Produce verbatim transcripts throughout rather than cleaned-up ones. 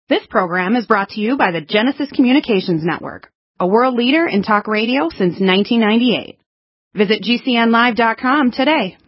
This program is brought to you by the Genesis Communications Network, a world leader in talk radio since nineteen ninety-eight. Visit G C N live dot com today.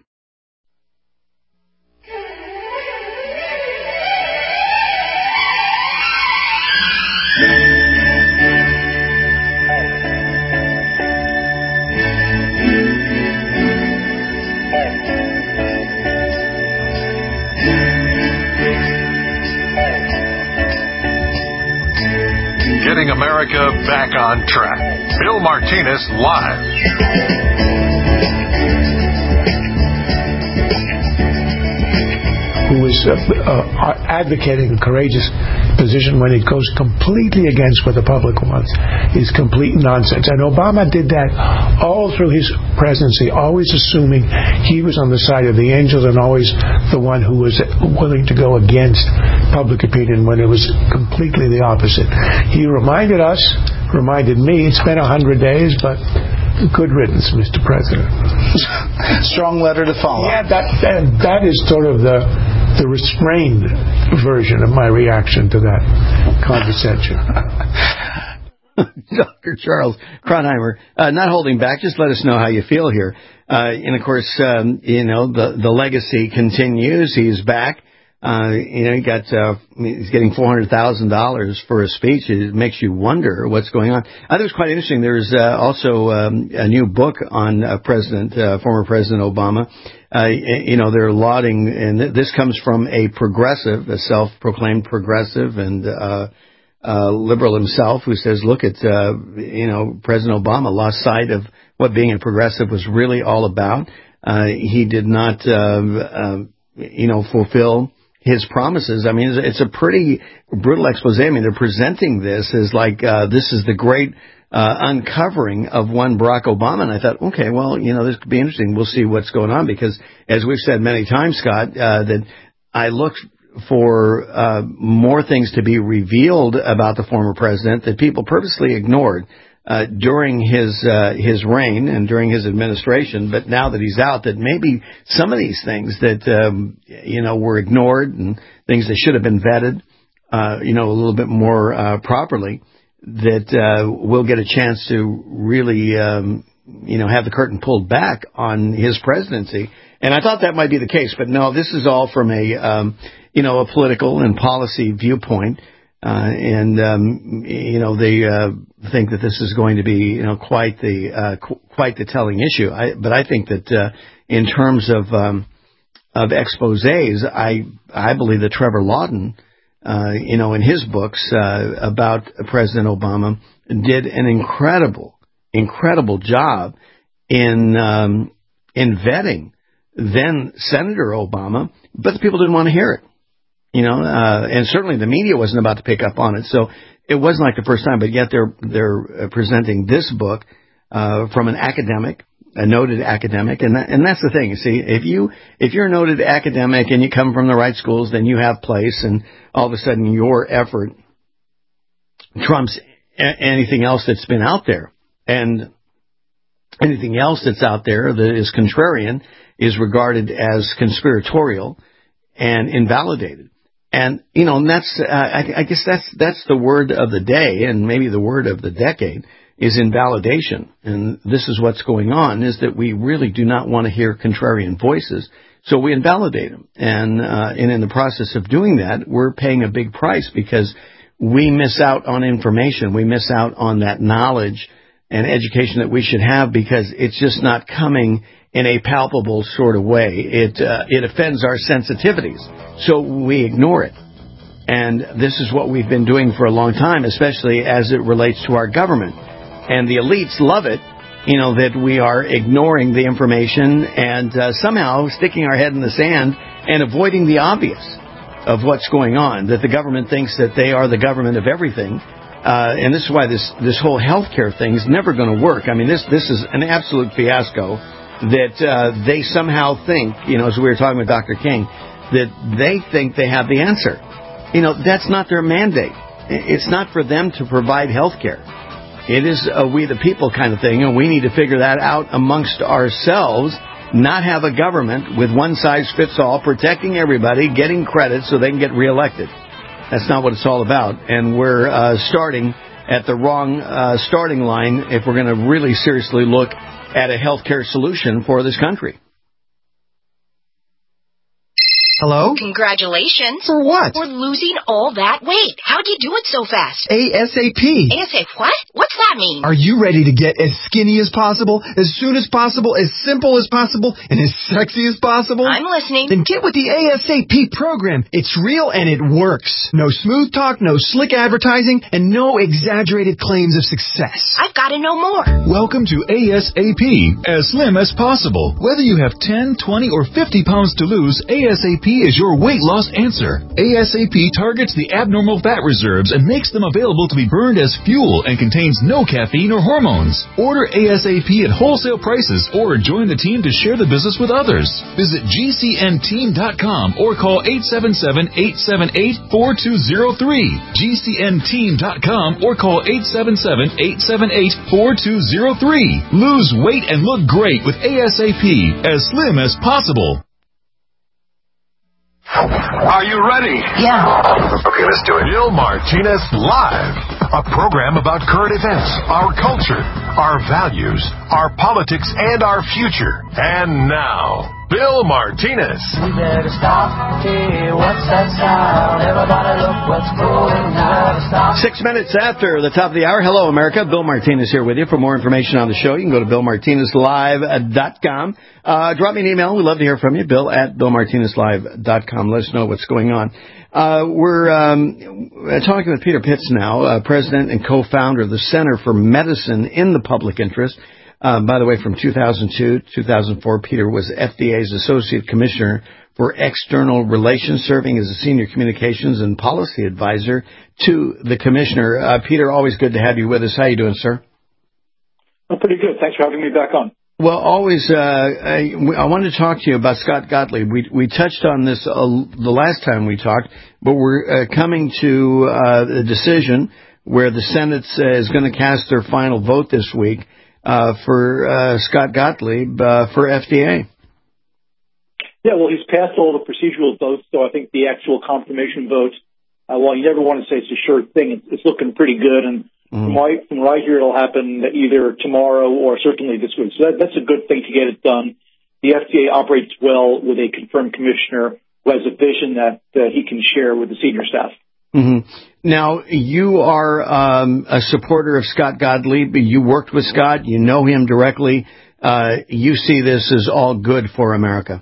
Getting America back on track. Bill Martinez live. Who is uh, uh, advocating a courageous position when it goes completely against what the public wants is complete nonsense. And Obama did that all through his presidency, always assuming he was on the side of the angels and always the one who was willing to go against public opinion when it was completely the opposite. He reminded us, reminded me, it's been a hundred days, but good riddance, Mister President. Strong letter to follow. Yeah, that, that that is sort of the the restrained version of my reaction to that condescension. Doctor Charles Cronheimer, uh, not holding back, just let us know how you feel here. Uh, and of course, um, you know, the, the legacy continues. He's back. Uh, you know, he got, uh, he's getting four hundred thousand dollars for a speech. It makes you wonder what's going on. I thought it was quite interesting. There's, uh, also, um, a new book on, uh, President, uh, former President Obama. Uh, you know, they're lauding, and this comes from a progressive, a self-proclaimed progressive and, uh, uh, liberal himself who says, look at, uh, you know, President Obama lost sight of what being a progressive was really all about. Uh, he did not, uh, uh, you know, fulfill his promises. I mean, it's a pretty brutal expose. I mean, they're presenting this as like, uh, this is the great, uh, uncovering of one Barack Obama. And I thought, okay, well, you know, this could be interesting. We'll see what's going on because as we've said many times, Scott, uh, that I look for, uh, more things to be revealed about the former president that people purposely ignored. Uh, during his, uh, his reign and during his administration, but now that he's out, that maybe some of these things that, um, you know, were ignored and things that should have been vetted, uh, you know, a little bit more, uh, properly, that, uh, we'll get a chance to really, um, you know, have the curtain pulled back on his presidency. And I thought that might be the case, but no, this is all from a, um, you know, a political and policy viewpoint. Uh, and, um, you know, they, uh, think that this is going to be, you know, quite the, uh, qu- quite the telling issue. I, but I think that, uh, in terms of, um, of exposés, I, I believe that Trevor Lawton, uh, you know, in his books, uh, about President Obama did an incredible, incredible job in, um, in vetting then Senator Obama, but the people didn't want to hear it. You know, uh, and certainly the media wasn't about to pick up on it. So it wasn't like the first time, but yet they're, they're presenting this book, uh, from an academic, a noted academic. And that, and that's the thing. You see, if you, if you're a noted academic and you come from the right schools, then you have place and all of a sudden your effort trumps a- anything else that's been out there. And anything else that's out there that is contrarian is regarded as conspiratorial and invalidated. And, you know, and that's, uh, I, I guess that's, that's the word of the day and maybe the word of the decade is invalidation. And this is what's going on is that we really do not want to hear contrarian voices. So we invalidate them. And, uh, and in the process of doing that, we're paying a big price because we miss out on information. We miss out on that knowledge and education that we should have because it's just not coming in a palpable sort of way. It uh, it offends our sensitivities, so we ignore it. And this is what we've been doing for a long time, especially as it relates to our government. And the elites love it, you know, that we are ignoring the information and uh, somehow sticking our head in the sand and avoiding the obvious of what's going on, that the government thinks that they are the government of everything. Uh, and this is why this, this whole healthcare thing is never going to work. I mean, this, this is an absolute fiasco. That uh, they somehow think, you know, as we were talking with Doctor King, that they think they have the answer. You know, that's not their mandate. It's not for them to provide health care. It is a we the people kind of thing, and we need to figure that out amongst ourselves, not have a government with one size fits all, protecting everybody, getting credit so they can get reelected. That's not what it's all about. And we're uh, starting at the wrong uh, starting line if we're going to really seriously look at a healthcare solution for this country. Hello? Congratulations. For what? For losing all that weight. How'd you do it so fast? ASAP. ASAP what? What's that mean? Are you ready to get as skinny as possible, as soon as possible, as simple as possible, and as sexy as possible? I'm listening. Then get with the ASAP program. It's real and it works. No smooth talk, no slick advertising, and no exaggerated claims of success. I've got to know more. Welcome to ASAP, as slim as possible. Whether you have ten, twenty, or fifty pounds to lose, ASAP is your weight loss answer. ASAP targets the abnormal fat reserves and makes them available to be burned as fuel and contains no caffeine or hormones. Order ASAP at wholesale prices or join the team to share the business with others. Visit G C N team dot com or call eight seven seven, eight seven eight, four two zero three. G C N team dot com or call eight seven seven, eight seven eight, four two zero three. Lose weight and look great with ASAP, as slim as possible. Are you ready? Yeah. Okay, let's do it. Bill Martinez Live, a program about current events, our culture, our values, our politics, and our future. And now, Bill Martinez. We better stop. Hey, what's that sound? Everybody look what's going on. Six minutes after the top of the hour. Hello, America. Bill Martinez here with you. For more information on the show, you can go to bill martinez live dot com. Uh, drop me an email. We'd love to hear from you. Bill at bill martinez live dot com. Let us know what's going on. Uh, we're um, talking with Peter Pitts now, uh, president and co-founder of the Center for Medicine in the Public Interest. Uh, by the way, from two thousand two to two thousand four, Peter was F D A's Associate Commissioner for External Relations, serving as a Senior Communications and Policy Advisor to the Commissioner. Uh, Peter, always good to have you with us. How you doing, sir? I'm pretty good. Thanks for having me back on. Well, always, uh, I, I wanted to talk to you about Scott Gottlieb. We, we touched on this uh, the last time we talked, but we're uh, coming to uh, a decision where the Senate uh, is going to cast their final vote this week uh, for uh, Scott Gottlieb uh, for F D A. Yeah, well, he's passed all the procedural votes, so I think the actual confirmation vote, uh, while you never want to say it's a sure thing, it's, it's looking pretty good. And mm. from, what I, from what I hear, it'll happen either tomorrow or certainly this week. So that, that's a good thing to get it done. The F D A operates well with a confirmed commissioner who has a vision that uh, he can share with the senior staff. Mm-hmm. Now, you are um, a supporter of Scott Gottlieb. You worked with Scott. You know him directly. Uh, you see this as all good for America.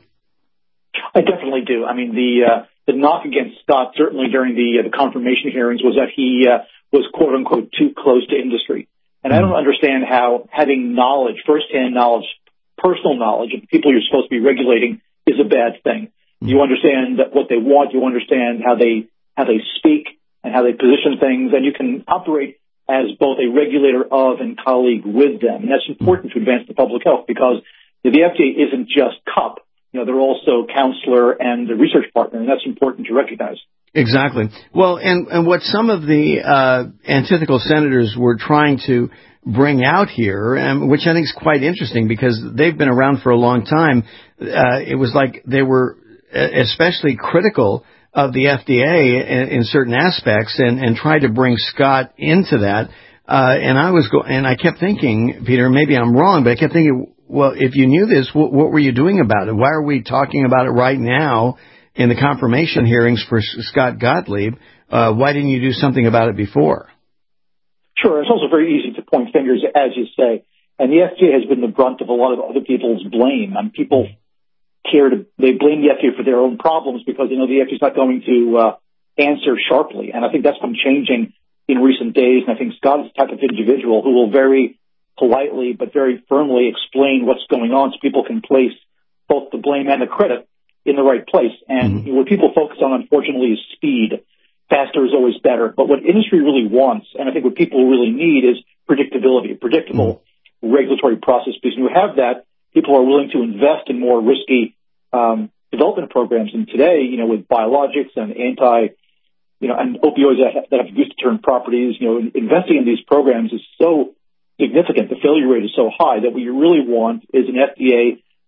I definitely do. I mean, the uh, the knock against Scott, certainly during the uh, the confirmation hearings, was that he uh, was, quote unquote, too close to industry. And mm-hmm. I don't understand how having knowledge, firsthand knowledge, personal knowledge of the people you're supposed to be regulating is a bad thing. Mm-hmm. You understand what they want. You understand how they how they speak and how they position things, and you can operate as both a regulator of and colleague with them. And that's important mm-hmm. to advance the public health, because the F D A isn't just C U P. You know, they're also counselor and a research partner, and that's important to recognize. Exactly. Well, and, and what some of the uh, antithetical senators were trying to bring out here, um, which I think is quite interesting because they've been around for a long time, uh, it was like they were especially critical of the F D A in, in certain aspects and, and tried to bring Scott into that. Uh, and I was go- and I kept thinking, Peter, maybe I'm wrong, but I kept thinking, well, if you knew this, what, what were you doing about it? Why are we talking about it right now in the confirmation hearings for Scott Gottlieb? Uh, why didn't you do something about it before? Sure. It's also very easy to point fingers, as you say. And the F D A has been the brunt of a lot of other people's blame. And people care to, they blame the F D A for their own problems because, you know, the F D A is not going to uh, answer sharply. And I think that's been changing in recent days. And I think Scott is the type of individual who will very politely but very firmly explain what's going on so people can place both the blame and the credit in the right place. And mm-hmm. what people focus on, unfortunately, is speed. Faster is always better. But what industry really wants, and I think what people really need, is predictability, a predictable mm-hmm. regulatory process. Because when you have that, people are willing to invest in more risky um, development programs. And today, you know, with biologics and anti, you know, and opioids that have, that have use-deterrent properties, you know, investing in these programs is so significant. The failure rate is so high that what you really want is an F D A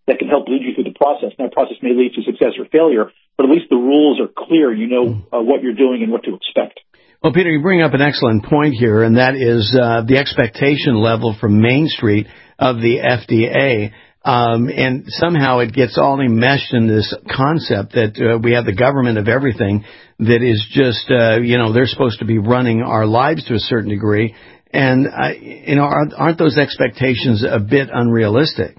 that can help lead you through the process. And that process may lead to success or failure, but at least the rules are clear. You know uh, what you're doing and what to expect. Well, Peter, you bring up an excellent point here, and that is uh, the expectation level from Main Street of the F D A. Um, and somehow it gets all enmeshed in this concept that uh, we have the government of everything that is just, uh, you know, they're supposed to be running our lives to a certain degree. And, uh, you know, aren't, aren't those expectations a bit unrealistic?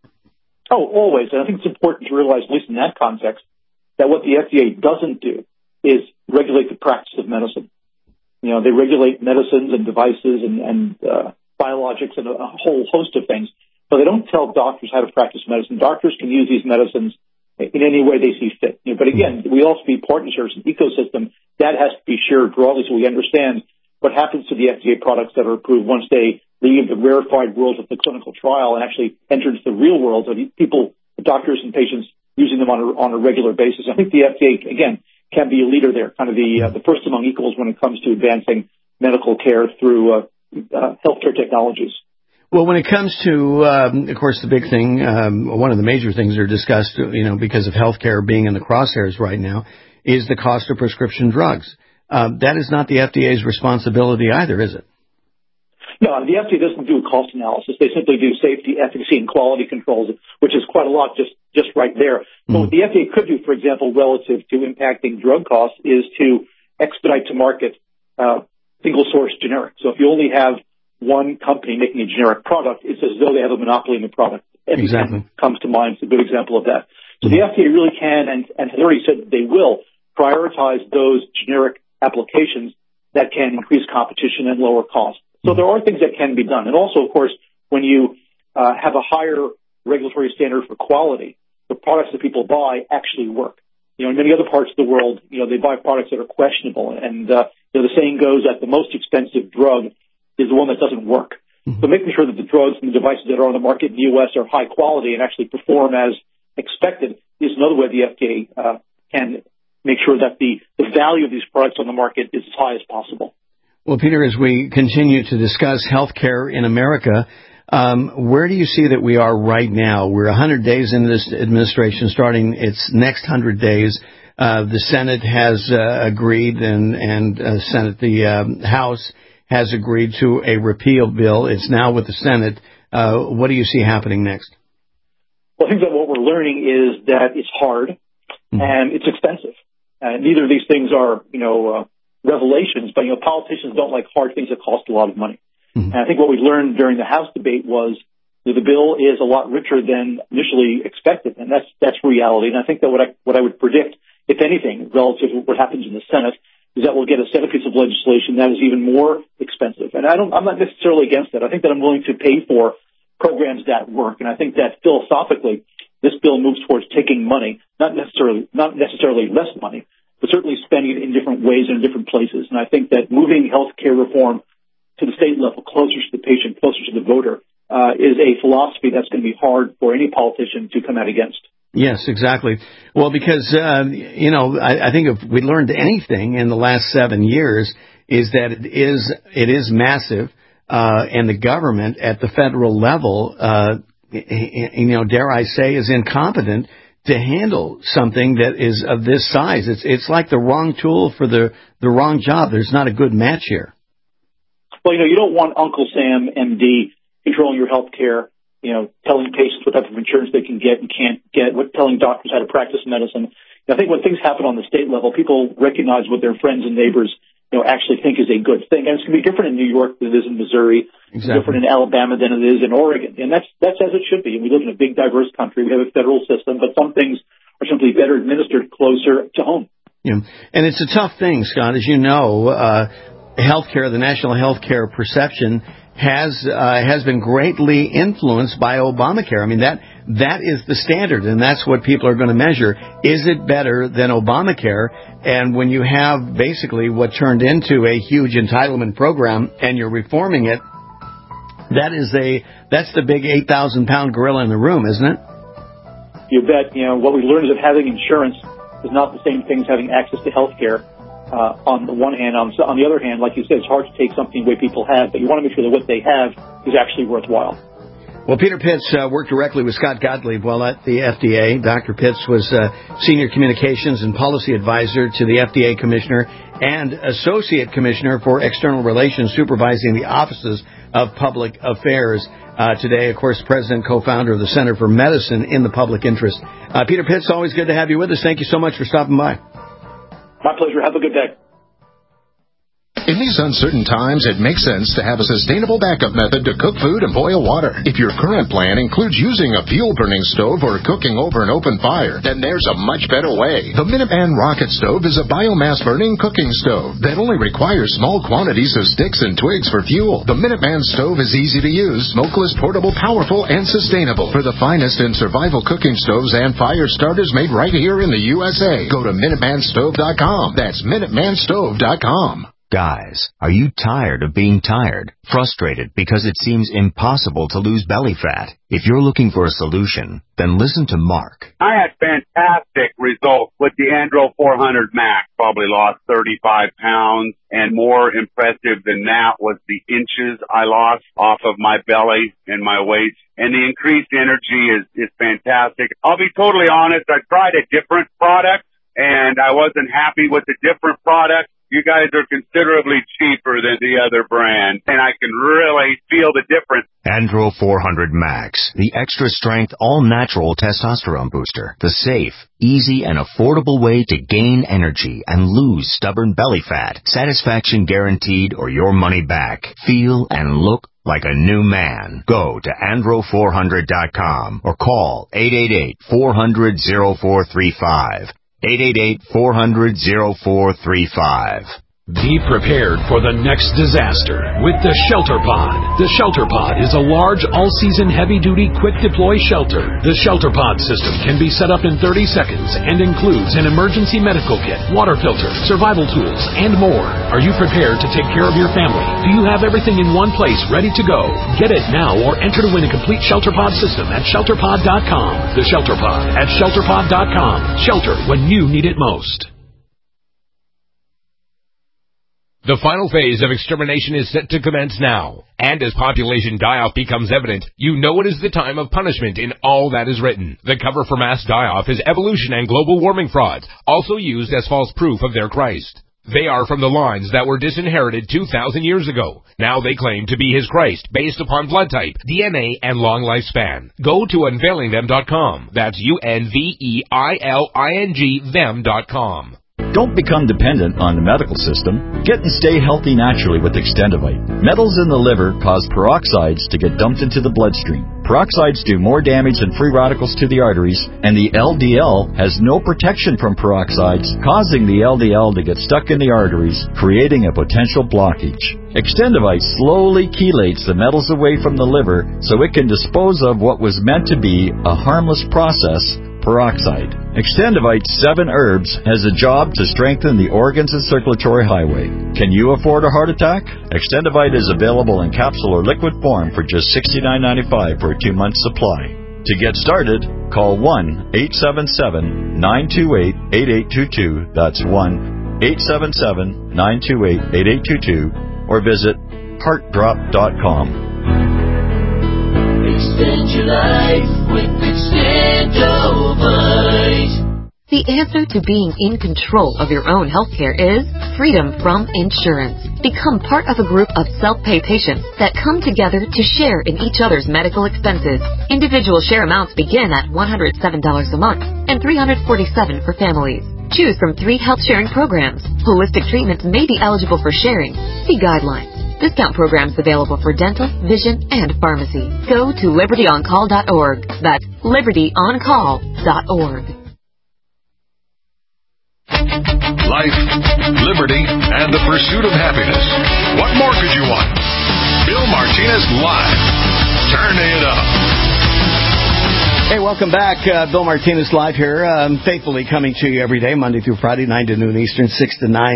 Oh, always. And I think it's important to realize, at least in that context, that what the F D A doesn't do is regulate the practice of medicine. You know, they regulate medicines and devices and, and uh, biologics and a, a whole host of things, but they don't tell doctors how to practice medicine. Doctors can use these medicines in any way they see fit. You know, but again, we also be partnerships, an ecosystem that has to be shared broadly so we understand what happens to the F D A products that are approved once they leave the rarefied world of the clinical trial and actually enter into the real world of people, doctors and patients using them on a, on a regular basis. I think the F D A, again, can be a leader there, kind of the uh, the first among equals when it comes to advancing medical care through uh, uh, healthcare technologies. Well, when it comes to, um, of course, the big thing, um, one of the major things that are discussed, you know, because of healthcare being in the crosshairs right now, is the cost of prescription drugs. Um, that is not the F D A's responsibility either, is it? No, the F D A doesn't do a cost analysis. They simply do safety, efficacy, and quality controls, which is quite a lot just, just right there. Mm. But what the F D A could do, for example, relative to impacting drug costs, is to expedite to market uh, single-source generic. So if you only have one company making a generic product, it's as though they have a monopoly in the product. Every exactly. comes to mind. It's a good example of that. So mm. the F D A really can, and, and has already said they will, prioritize those generic applications that can increase competition and lower costs. So there are things that can be done. And also, of course, when you uh, have a higher regulatory standard for quality, the products that people buy actually work. You know, in many other parts of the world, you know, they buy products that are questionable. And uh, you know, the saying goes that the most expensive drug is the one that doesn't work. Mm-hmm. So making sure that the drugs and the devices that are on the market in the U S are high quality and actually perform as expected is another way the F D A uh, can make sure that the, the value of these products on the market is as high as possible. Well, Peter, as we continue to discuss healthcare in America, um, where do you see that we are right now? We're one hundred days into this administration, starting its next one hundred days. Uh, the Senate has uh, agreed, and, and uh, Senate, the um, House has agreed to a repeal bill. It's now with the Senate. Uh, what do you see happening next? Well, I think that what we're learning is that it's hard mm-hmm. and it's expensive. Uh, neither of these things are, you know, uh, revelations, but, you know, politicians don't like hard things that cost a lot of money. Mm-hmm. And I think what we learned during the House debate was that the bill is a lot richer than initially expected, and that's that's reality. And I think that what I what I would predict, if anything, relative to what happens in the Senate, is that we'll get a set of piece of legislation that is even more expensive. And I don't, I'm not necessarily against that. I think that I'm willing to pay for programs that work, and I think that philosophically, this bill moves towards taking money, not necessarily not necessarily less money, but certainly spending it in different ways and in different places. And I think that moving health care reform to the state level, closer to the patient, closer to the voter, uh, is a philosophy that's going to be hard for any politician to come out against. Yes, exactly. Well, because, uh, you know, I, I think if we learned anything in the last seven years is that it is, it is massive, uh, and the government at the federal level, uh, you know, dare I say, is incompetent to handle something that is of this size. It's it's like the wrong tool for the, the wrong job. There's not a good match here. Well, you know, you don't want Uncle Sam, M D, controlling your health care, you know, telling patients what type of insurance they can get and can't get, what, telling doctors how to practice medicine. I think when things happen on the state level, people recognize what their friends and neighbors, you know, actually think is a good thing. And it's going to be different in New York than it is in Missouri. It's exactly. different in Alabama than it is in Oregon. And that's that's as it should be. And we live in a big, diverse country. We have a federal system, but some things are simply better administered closer to home. Yeah. And it's a tough thing, Scott. As you know, uh, healthcare, the national healthcare perception has uh, has been greatly influenced by Obamacare. I mean, that that is the standard, and that's what people are going to measure. Is it better than Obamacare? And when you have basically what turned into a huge entitlement program and you're reforming it, that is a that's the big eight thousand pound gorilla in the room, isn't it? You bet. You know, what we learned is that having insurance is not the same thing as having access to health care. Uh, on the one hand, on, on the other hand, like you said, it's hard to take something away people have, but you want to make sure that what they have is actually worthwhile. Well, Peter Pitts uh, worked directly with Scott Gottlieb while at the F D A. Doctor Pitts was uh, Senior Communications and Policy Advisor to the F D A Commissioner and Associate Commissioner for External Relations, supervising the offices of Public Affairs. Uh, today, of course, President, co-founder of the Center for Medicine in the Public Interest. Uh, Peter Pitts, always good to have you with us. Thank you so much for stopping by. My pleasure. Have a good day. In these uncertain times, it makes sense to have a sustainable backup method to cook food and boil water. If your current plan includes using a fuel-burning stove or cooking over an open fire, then there's a much better way. The Minuteman Rocket Stove is a biomass-burning cooking stove that only requires small quantities of sticks and twigs for fuel. The Minuteman Stove is easy to use, smokeless, portable, powerful, and sustainable. For the finest in survival cooking stoves and fire starters made right here in the U S A, go to Minuteman Stove dot com. That's Minuteman Stove dot com. Guys, are you tired of being tired? Frustrated because it seems impossible to lose belly fat? If you're looking for a solution, then listen to Mark. I had fantastic results with the Andro four hundred Max. Probably lost thirty-five pounds, and more impressive than that was the inches I lost off of my belly and my waist. And the increased energy is, is fantastic. I'll be totally honest, I tried a different product, and I wasn't happy with the different product. You guys are considerably cheaper than the other brand, and I can really feel the difference. Andro four hundred Max, the extra-strength, all-natural testosterone booster. The safe, easy, and affordable way to gain energy and lose stubborn belly fat. Satisfaction guaranteed or your money back. Feel and look like a new man. Go to Andro four hundred dot com or call eight eight eight, four hundred, oh four three five. eight eight eight, four hundred, oh four three five. Be prepared for the next disaster with the Shelter Pod. The Shelter Pod is a large, all-season, heavy-duty, quick-deploy shelter. The Shelter Pod system can be set up in thirty seconds and includes an emergency medical kit, water filter, survival tools, and more. Are you prepared to take care of your family? Do you have everything in one place ready to go? Get it now or enter to win a complete Shelter Pod system at shelter pod dot com. The Shelter Pod at shelter pod dot com. Shelter when you need it most. The final phase of extermination is set to commence now, and as population die-off becomes evident, you know it is the time of punishment in all that is written. The cover for mass die-off is evolution and global warming frauds, also used as false proof of their Christ. They are from the lines that were disinherited two thousand years ago. Now they claim to be his Christ, based upon blood type, D N A, and long lifespan. Go to unveiling them dot com. That's U N V E I L I N G them dot com. Don't become dependent on the medical system. Get and stay healthy naturally with Extendivite. Metals in the liver cause peroxides to get dumped into the bloodstream. Peroxides do more damage than free radicals to the arteries, and the L D L has no protection from peroxides, causing the L D L to get stuck in the arteries, creating a potential blockage. Extendivite slowly chelates the metals away from the liver so it can dispose of what was meant to be a harmless process, peroxide. Extendivite seven herbs has a job to strengthen the organs and circulatory highway. Can you afford a heart attack? Extendivite is available in capsule or liquid form for just sixty-nine ninety-five for a two-month supply. To get started, call one eight seven seven, nine two eight, eight eight two two. That's one eight seven seven, nine two eight, eight eight two two, or visit heart drop dot com. Extend your life with Extendivite. The answer to being in control of your own healthcare is freedom from insurance. Become part of a group of self-pay patients that come together to share in each other's medical expenses. Individual share amounts begin at one hundred seven dollars a month and three hundred forty-seven dollars for families. Choose from three health sharing programs. Holistic treatments may be eligible for sharing. See guidelines. Discount programs available for dental, vision, and pharmacy. Go to liberty on call dot org. That's liberty on call dot org. Life, liberty, and the pursuit of happiness. What more could you want? Bill Martinez Live. Turn it up. Hey, welcome back. Uh, Bill Martinez Live here, um, faithfully coming to you every day, Monday through Friday, nine to noon Eastern, six to nine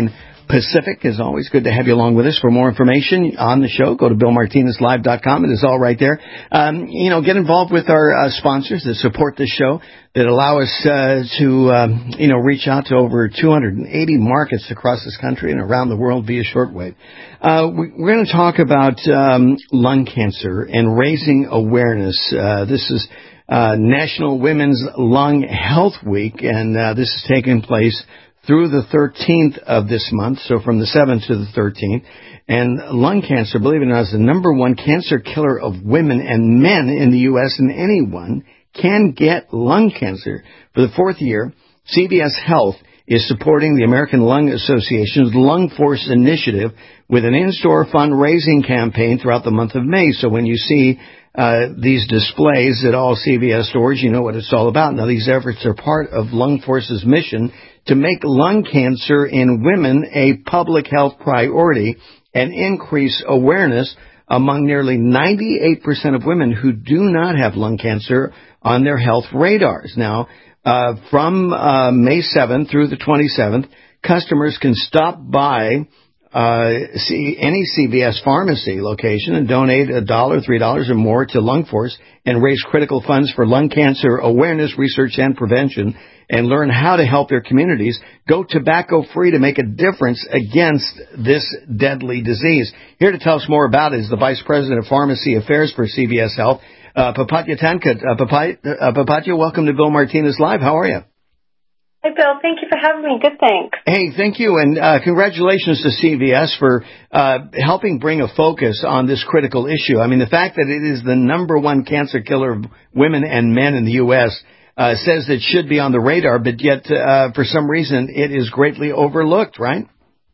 Pacific. As always, good to have you along with us. For more information on the show, go to bill martinez live dot com. It is all right there. Um, you know, get involved with our uh, sponsors that support this show, that allow us uh, to, um, you know, reach out to over two hundred eighty markets across this country and around the world via shortwave. Uh, we, we're going to talk about um, lung cancer and raising awareness. Uh, this is uh, National Women's Lung Health Week, and uh, this is taking place through the thirteenth of this month, so from the seventh to the thirteenth. And lung cancer, believe it or not, is the number one cancer killer of women and men in the U S, and anyone can get lung cancer. For the fourth year, C V S Health is supporting the American Lung Association's Lung Force Initiative with an in-store fundraising campaign throughout the month of May. So when you see uh, these displays at all C V S stores, you know what it's all about. Now, these efforts are part of Lung Force's mission to make lung cancer in women a public health priority and increase awareness among nearly ninety-eight percent of women who do not have lung cancer on their health radars. Now, uh, from uh, May seventh through the twenty-seventh, customers can stop by uh, see any C V S pharmacy location and donate a dollar, three dollars or more to Lung Force and raise critical funds for lung cancer awareness, research, and prevention, and learn how to help their communities go tobacco-free to make a difference against this deadly disease. Here to tell us more about it is the Vice President of Pharmacy Affairs for C V S Health, uh, Papatya Tankut. Uh, Papatya, uh, Papatya, welcome to Bill Martinez Live. How are you? Hey, Bill. Thank you for having me. Good, thanks. Hey, thank you, and uh, congratulations to C V S for uh, helping bring a focus on this critical issue. I mean, the fact that it is the number one cancer killer of women and men in the U S Uh, says it should be on the radar, but yet, uh, for some reason, it is greatly overlooked, right?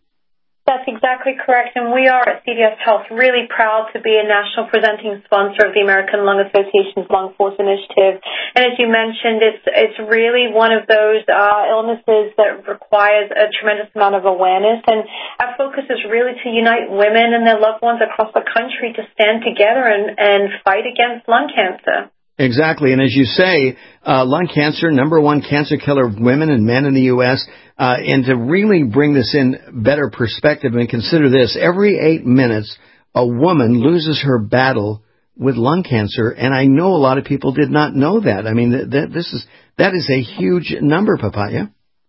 That's exactly correct, and we are at C V S Health really proud to be a national presenting sponsor of the American Lung Association's Lung Force Initiative. And as you mentioned, it's it's really one of those uh, illnesses that requires a tremendous amount of awareness, and our focus is really to unite women and their loved ones across the country to stand together and, and fight against lung cancer. Exactly. And as you say, uh, lung cancer, number one cancer killer of women and men in the U S, uh, and to really bring this in better perspective and consider this, every eight minutes, a woman loses her battle with lung cancer. And I know a lot of people did not know that. I mean, th- th- this is, that is a huge number, Papatya.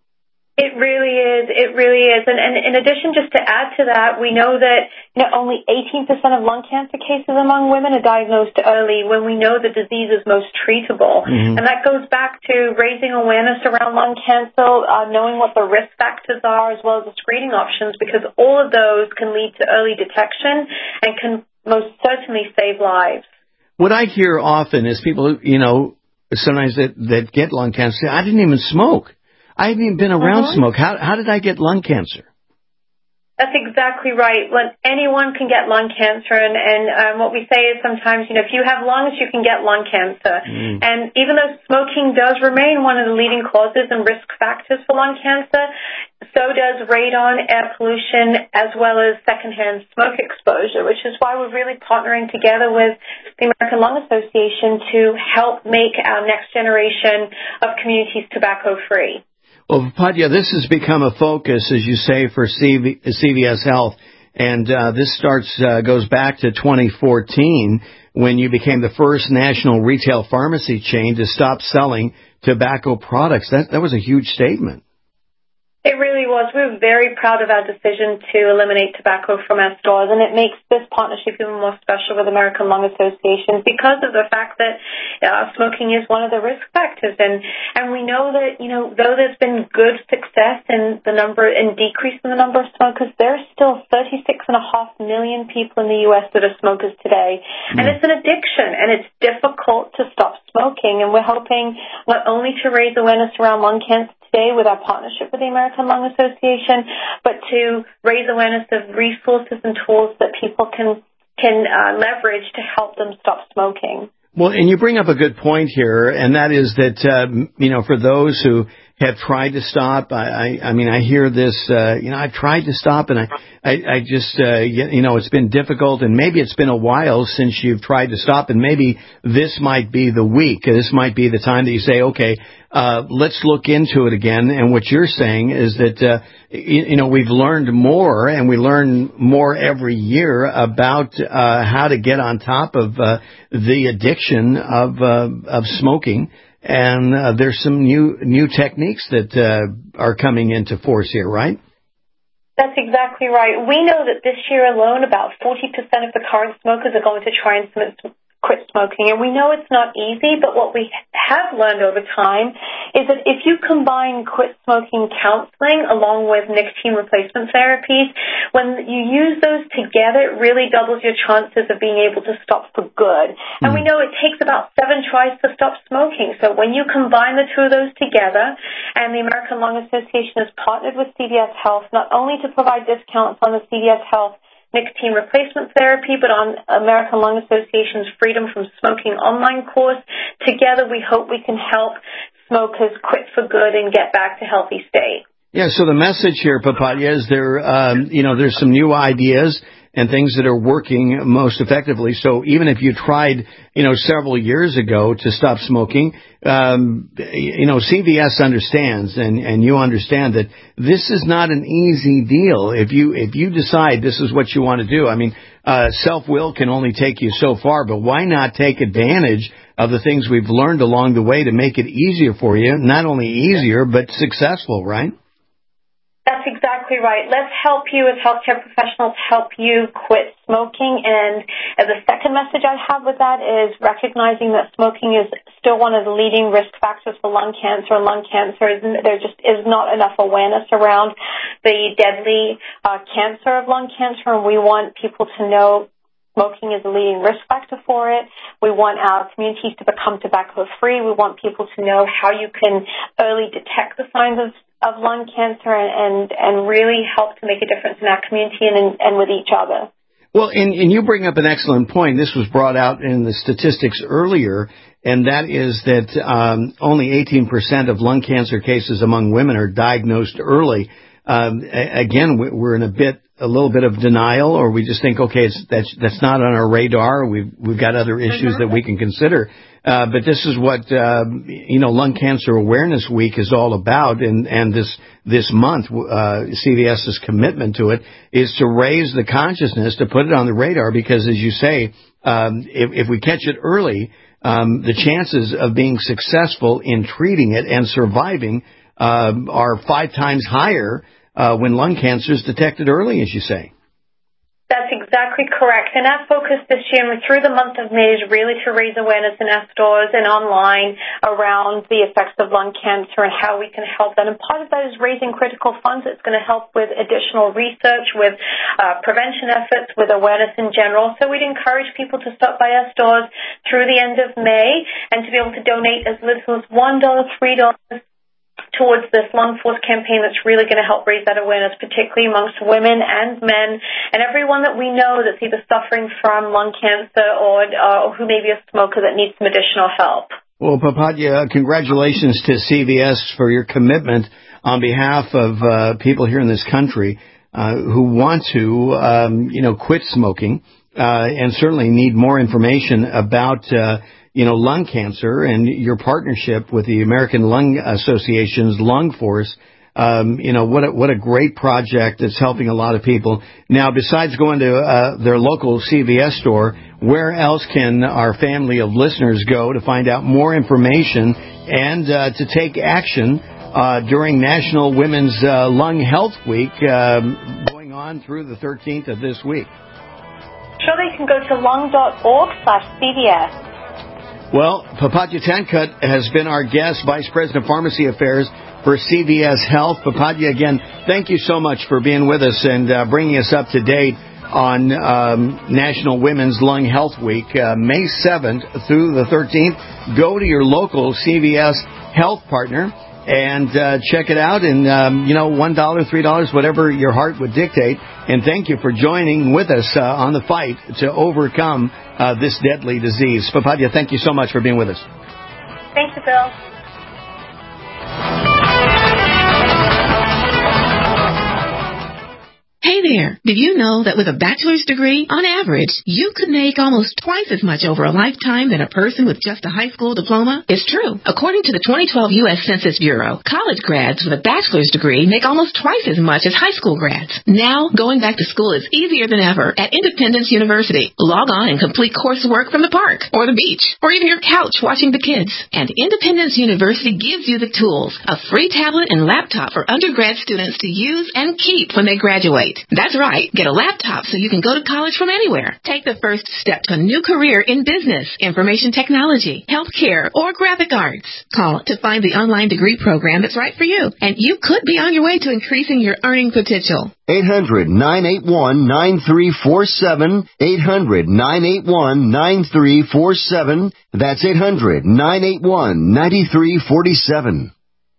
It really is. It really is. And, and in addition, just to add to that, we know that you know, only eighteen percent of lung cancer cases among women are diagnosed early when we know the disease is most treatable. Mm-hmm. And that goes back to raising awareness around lung cancer, uh, knowing what the risk factors are, as well as the screening options, because all of those can lead to early detection and can most certainly save lives. What I hear often is people, you know, sometimes that, that get lung cancer say, I didn't even smoke. I haven't even been around mm-hmm. smoke. How how did I get lung cancer? That's exactly right. When anyone can get lung cancer, and, and um, what we say is sometimes, you know, if you have lungs, you can get lung cancer. Mm. And even though smoking does remain one of the leading causes and risk factors for lung cancer, so does radon, air pollution, as well as secondhand smoke exposure, which is why we're really partnering together with the American Lung Association to help make our next generation of communities tobacco-free. Well, Papatya, this has become a focus, as you say, for C V S Health, and uh, this starts uh, goes back to twenty fourteen when you became the first national retail pharmacy chain to stop selling tobacco products. That that was a huge statement. It really was. We were very proud of our decision to eliminate tobacco from our stores, and it makes this partnership even more special with American Lung Association because of the fact that uh, smoking is one of the risk factors. And, and we know that, you know, though there's been good success in the number and decrease in the number of smokers, there are still thirty-six point five million people in the U S that are smokers today. Mm. And it's an addiction, and it's difficult to stop smoking. And we're hoping not only to raise awareness around lung cancer today with our partnership with the American Lung Association, but to raise awareness of resources and tools that people can can uh, leverage to help them stop smoking. Well, and you bring up a good point here, and that is that, uh, you know, for those who have tried to stop. I, I, I mean, I hear this, uh, you know, I've tried to stop and I, I, I just, uh, you know, it's been difficult and maybe it's been a while since you've tried to stop and maybe this might be the week. This might be the time that you say, okay, uh, let's look into it again. And what you're saying is that, uh, you, you know, we've learned more and we learn more every year about, uh, how to get on top of, uh, the addiction of, uh, of smoking. And uh, there's some new new techniques that uh, are coming into force here, right? That's exactly right. We know that this year alone, about forty percent of the current smokers are going to try and sm- quit smoking. And we know it's not easy, but what we have learned over time is that if you combine quit smoking counseling along with nicotine replacement therapies, when you use those together, it really doubles your chances of being able to stop for good. Mm. And we know it takes about seven tries to stop smoking. So when you combine the two of those together, and the American Lung Association has partnered with C V S Health not only to provide discounts on the C V S Health nicotine replacement therapy, but on American Lung Association's Freedom from Smoking online course. Together, we hope we can help smokers quit for good and get back to healthy state. Yeah, so the message here, Papaya, is there, um, you know, there's some new ideas and things that are working most effectively. So even if you tried, you know, several years ago to stop smoking, um, you know, C V S understands and, and you understand that this is not an easy deal. If you, if you decide this is what you want to do, I mean, uh, self-will can only take you so far, but why not take advantage of the things we've learned along the way to make it easier for you? Not only easier, but successful, right? That's exactly right. Let's help you as healthcare professionals help you quit smoking. And as a second message I have with that is recognizing that smoking is still one of the leading risk factors for lung cancer. Lung cancer, is, there just is not enough awareness around the deadly uh, cancer of lung cancer, and we want people to know smoking is a leading risk factor for it. We want our communities to become tobacco-free. We want people to know how you can early detect the signs of of lung cancer and, and really help to make a difference in our community and, and with each other. Well, and, and you bring up an excellent point. This was brought out in the statistics earlier, and that is that um, only eighteen percent of lung cancer cases among women are diagnosed early. Um, again, we're in a bit, a little bit of denial, or we just think, okay, it's, that's that's not on our radar. We've we've got other issues mm-hmm. that we can consider. Uh, but this is what, uh, you know, Lung Cancer Awareness Week is all about. And, and this, this month, uh, CVS's commitment to it is to raise the consciousness, to put it on the radar, because as you say, um, if, if we catch it early, um, the chances of being successful in treating it and surviving, uh, are five times higher, uh, when lung cancer is detected early, as you say. That's exactly correct. And our focus this year and through the month of May is really to raise awareness in our stores and online around the effects of lung cancer and how we can help them. And part of that is raising critical funds. It's going to help with additional research, with uh, prevention efforts, with awareness in general. So we'd encourage people to stop by our stores through the end of May and to be able to donate as little as one dollar, three dollars towards this Lung Force campaign that's really going to help raise that awareness, particularly amongst women and men and everyone that we know that's either suffering from lung cancer or, uh, or who may be a smoker that needs some additional help. Well, Papadya, congratulations to C V S for your commitment on behalf of uh, people here in this country uh, who want to, um, you know, quit smoking uh, and certainly need more information about uh you know, lung cancer and your partnership with the American Lung Association's Lung Force. Um, you know, what a, what a great project that's helping a lot of people. Now, besides going to uh, their local C V S store, where else can our family of listeners go to find out more information and uh, to take action uh, during National Women's uh, Lung Health Week um, going on through the thirteenth of this week? Sure, they can go to lung.org slash CVS. Well, Papadya Tankut has been our guest, Vice President of Pharmacy Affairs for C V S Health. Papadya, again, thank you so much for being with us and uh, bringing us up to date on um, National Women's Lung Health Week, uh, May seventh through the thirteenth. Go to your local C V S Health partner and uh, check it out. And, um, you know, one dollar, three dollars, whatever your heart would dictate. And thank you for joining with us uh, on the fight to overcome uh, this deadly disease. Papadya, thank you so much for being with us. Thank you, Bill. Hey there, did you know that with a bachelor's degree, on average, you could make almost twice as much over a lifetime than a person with just a high school diploma? It's true. According to the twenty twelve U S Census Bureau, college grads with a bachelor's degree make almost twice as much as high school grads. Now, going back to school is easier than ever at Independence University. Log on and complete coursework from the park, or the beach, or even your couch watching the kids. And Independence University gives you the tools, a free tablet and laptop for undergrad students to use and keep when they graduate. That's right. Get a laptop so you can go to college from anywhere. Take the first step to a new career in business, information technology, healthcare, or graphic arts. Call to find the online degree program that's right for you. And you could be on your way to increasing your earning potential. eight hundred, nine eight one, nine three four seven. eight hundred, nine eight one, nine three four seven. That's eight hundred, nine eight one, nine three four seven.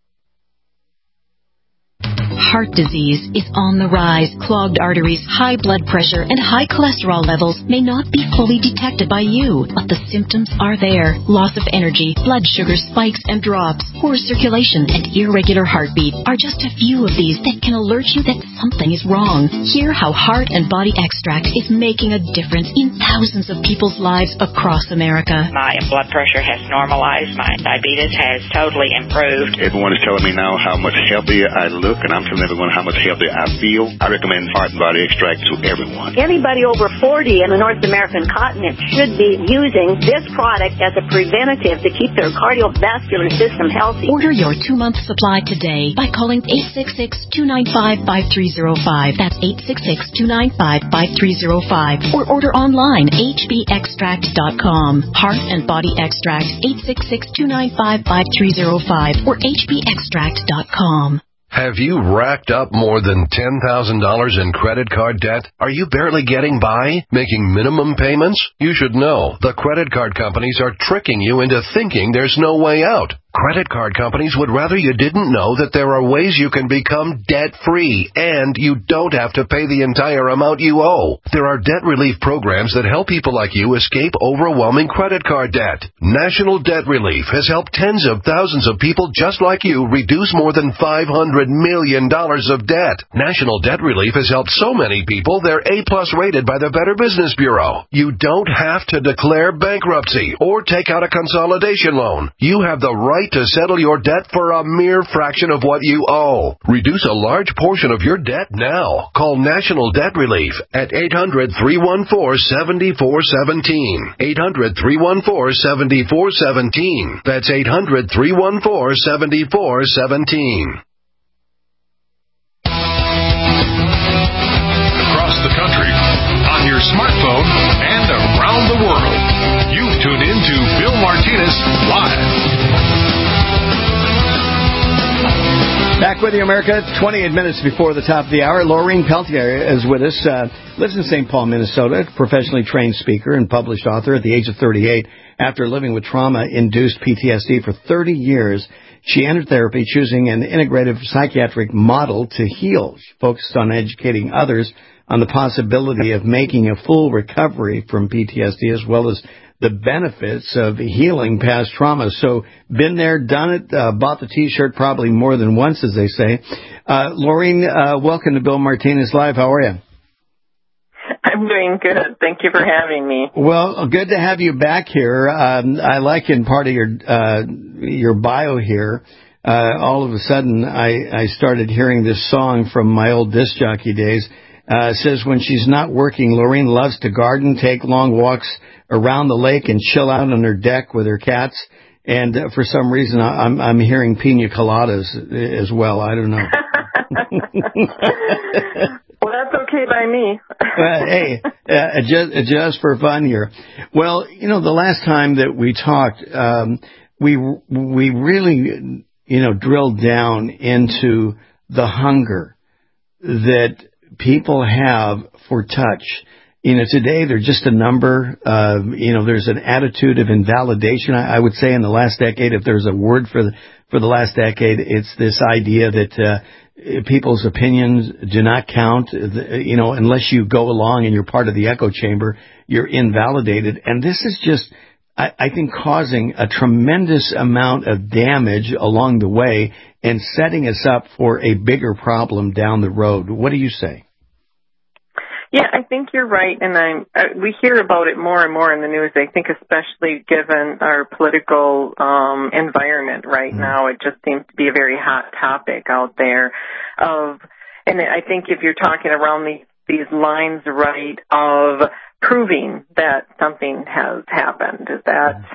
Heart disease is on the rise. Clogged arteries, high blood pressure, and high cholesterol levels may not be fully detected by you, but the symptoms are there. Loss of energy, blood sugar spikes and drops, poor circulation, and irregular heartbeat are just a few of these that can alert you that something is wrong. Hear how Heart and Body Extract is making a difference in thousands of people's lives across America. My blood pressure has normalized. My diabetes has totally improved. Everyone is telling me now how much healthier I look, and I'm telling everyone how much healthier I feel. I recommend Heart and Body Extract to everyone. Anybody over forty in the North American continent should be using this product as a preventative to keep their cardiovascular system healthy. Order your two-month supply today by calling eight six six, two nine five, five three zero five. That's eight six six, two nine five, five three zero five. Or order online, h b extract dot com. Heart and Body Extract, eight six six, two nine five, five three zero five or h b extract dot com. Have you racked up more than ten thousand dollars in credit card debt? Are you barely getting by, making minimum payments? You should know the credit card companies are tricking you into thinking there's no way out. Credit card companies would rather you didn't know that there are ways you can become debt-free, and you don't have to pay the entire amount you owe. There are debt relief programs that help people like you escape overwhelming credit card debt. National Debt Relief has helped tens of thousands of people just like you reduce more than five hundred million dollars of debt. National Debt Relief has helped so many people they're A-plus rated by the Better Business Bureau. You don't have to declare bankruptcy or take out a consolidation loan. You have the right to settle your debt for a mere fraction of what you owe. Reduce a large portion of your debt now. Call National Debt Relief at eight hundred, three one four, seven four one seven. eight hundred, three one four, seven four one seven. That's eight hundred, three one four, seven four one seven. Across the country, on your smartphone, and around the world. You've tuned in to Bill Martinez Live. Back with you, America. twenty-eight minutes before the top of the hour. Laureen Peltier is with us. Uh, lives in Saint Paul, Minnesota. Professionally trained speaker and published author at the age of thirty-eight. After living with trauma-induced P T S D for thirty years, she entered therapy choosing an integrative psychiatric model to heal. She focused on educating others on the possibility of making a full recovery from P T S D as well as the benefits of healing past trauma. So, been there, done it, uh, bought the T-shirt probably more than once, as they say. Uh, Laureen, uh, welcome to Bill Martinez Live. How are you? I'm doing good. Thank you for having me. Well, good to have you back here. Um, I like in part of your uh, your bio here. Uh, all of a sudden, I, I started hearing this song from my old disc jockey days. Uh, it says, when she's not working, Laureen loves to garden, take long walks around the lake, and chill out on her deck with her cats. And uh, for some reason, I, I'm, I'm hearing pina coladas as well. I don't know. Well, that's okay by me. uh, hey, uh, just, just for fun here. Well, you know, the last time that we talked, um, we we really, you know, drilled down into the hunger that people have for touch. You know, today they're just a number. Uh, you know, there's an attitude of invalidation. I, I would say in the last decade, if there's a word for the for the last decade, it's this idea that uh, people's opinions do not count. You know, unless you go along and you're part of the echo chamber, you're invalidated. And this is just, I, I think, causing a tremendous amount of damage along the way and setting us up for a bigger problem down the road. What do you say? Yeah, I think you're right, and I'm, uh, we hear about it more and more in the news. I think especially given our political um, environment right mm. now, it just seems to be a very hot topic out there. Of, and I think if you're talking around these, these lines, right, of proving that something has happened, is that mm.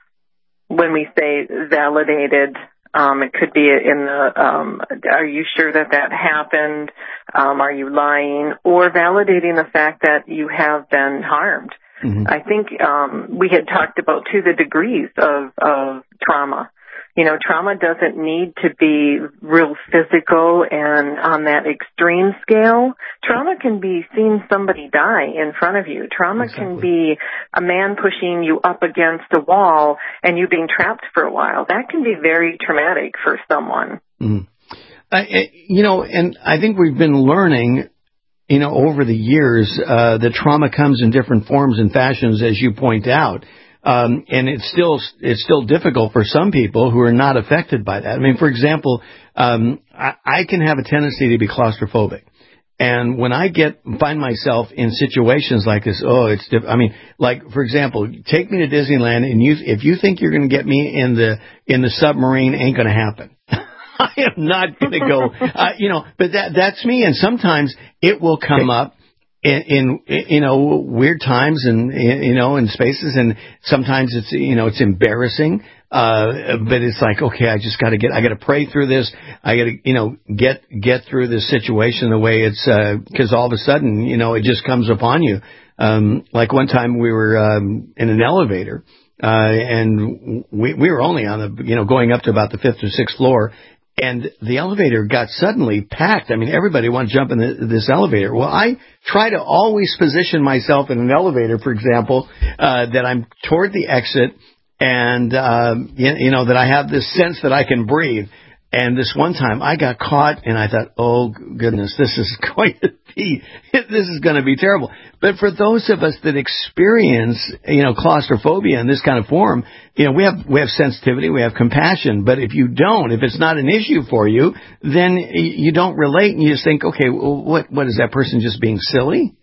when we say validated, Um, it could be in the, um, are you sure that that happened? Um, are you lying? Or validating the fact that you have been harmed. Mm-hmm. I think um, we had talked about, too, the degrees of, of trauma. You know, trauma doesn't need to be real physical and on that extreme scale. Trauma can be seeing somebody die in front of you. Trauma exactly. can be a man pushing you up against a wall and you being trapped for a while. That can be very traumatic for someone. Mm. Uh, you know, and I think we've been learning, you know, over the years uh, that trauma comes in different forms and fashions, as you point out. Um, and it's still, it's still difficult for some people who are not affected by that. I mean, for example, um, I, I can have a tendency to be claustrophobic. And when I get, find myself in situations like this, oh, it's, diff- I mean, like, for example, take me to Disneyland and you, if you think you're going to get me in the, in the submarine, ain't going to happen. I am not going to go, uh, you know, but that, that's me. And sometimes it will come up. In, in, you know, weird times and, you know, in spaces, and sometimes it's, you know, it's embarrassing, uh, but it's like, okay, I just gotta get, I gotta pray through this, I gotta, you know, get, get through this situation the way it's, uh, cause all of a sudden, you know, it just comes upon you. Um, like one time we were, um, in an elevator, uh, and we, we were only on the, you know, going up to about the fifth or sixth floor. And the elevator got suddenly packed. I mean, everybody wanted to jump in the, this elevator. Well, I try to always position myself in an elevator, for example, uh, that I'm toward the exit and, um, you, you know, that I have this sense that I can breathe. And this one time I got caught and I thought, oh, goodness, this is going to be, this is going to be terrible. But for those of us that experience, you know, claustrophobia in this kind of form, you know, we have, we have sensitivity, we have compassion. But if you don't, if it's not an issue for you, then you don't relate and you just think, okay, well, what, what is that person just being silly?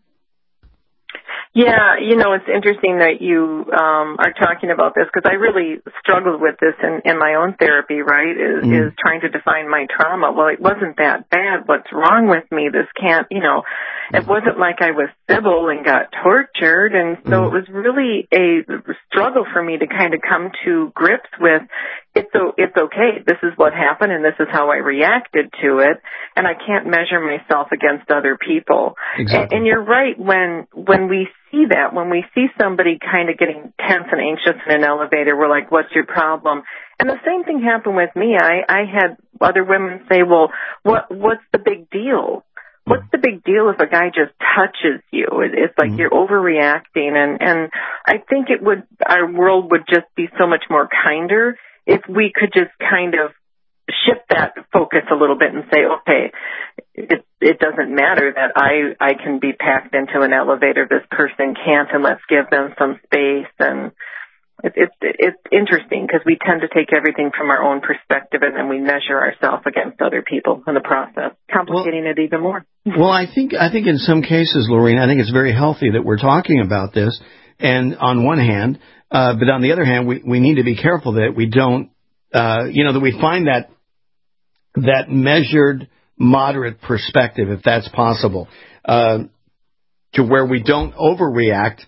Yeah, you know, it's interesting that you um, are talking about this because I really struggled with this in, in my own therapy, right, is, mm. is trying to define my trauma. Well, it wasn't that bad. What's wrong with me? This can't, you know, it wasn't like I was Sybil and got tortured. And so mm. it was really a struggle for me to kind of come to grips with it's, it's okay. This is what happened and this is how I reacted to it. And I can't measure myself against other people. Exactly. And, and you're right, when, when we see that, when we see somebody kind of getting tense and anxious in an elevator, we're like, what's your problem? And the same thing happened with me. I, I had other women say, well, what, what's the big deal? What's the big deal if a guy just touches you? It's like mm-hmm. you're overreacting. And, and I think it would, our world would just be so much more kinder if we could just kind of shift that focus a little bit and say, okay, it, it doesn't matter that I, I can be packed into an elevator. This person can't, and let's give them some space. And it, it, it's interesting because we tend to take everything from our own perspective and then we measure ourselves against other people in the process, complicating well, it even more. Well, I think, I think in some cases, Lorraine, I think it's very healthy that we're talking about this. And on one hand, uh, but on the other hand, we, we need to be careful that we don't, uh, you know, that we find that that measured, moderate perspective, if that's possible, uh, to where we don't overreact,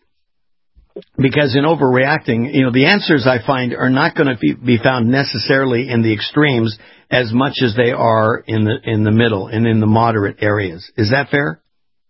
because in overreacting, you know, the answers I find are not going to be, be found necessarily in the extremes as much as they are in the in the middle and in the moderate areas. Is that fair?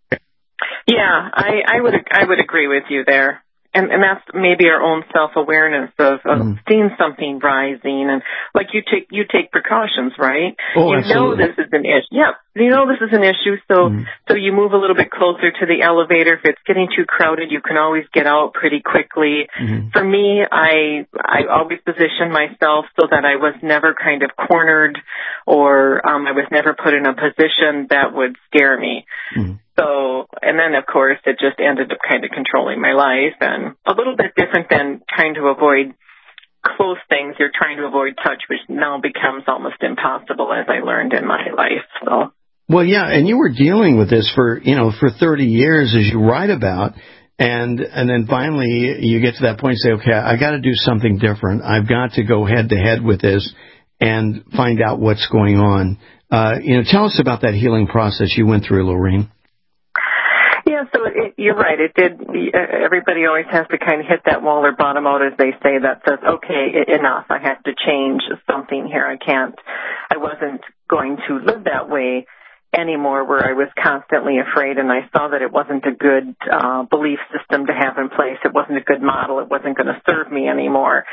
Yeah, I, I would I would agree with you there. And, and that's maybe our own self-awareness of, of mm. seeing something rising. And like you take, you take precautions, right? Oh, you absolutely. know this is an issue. Yeah, you know this is an issue. So, mm. so you move a little bit closer to the elevator. If it's getting too crowded, you can always get out pretty quickly. Mm-hmm. For me, I, I always position myself so that I was never kind of cornered or, um, I was never put in a position that would scare me. Mm-hmm. So, and then of course it just ended up kind of controlling my life, and a little bit different than trying to avoid close things. You're trying to avoid touch, which now becomes almost impossible, as I learned in my life. So. Well, yeah, and you were dealing with this for, you know, for thirty years, as you write about, and and then finally you get to that point and say, okay, I got to do something different. I've got to go head to head with this and find out what's going on. Uh, you know, tell us about that healing process you went through, Lorene. Yeah, so it, you're right. It did. Everybody always has to kind of hit that wall or bottom out, as they say, that says, okay, enough. I have to change something here. I can't. I wasn't going to live that way anymore, where I was constantly afraid, and I saw that it wasn't a good uh, belief system to have in place. It wasn't a good model. It wasn't going to serve me anymore.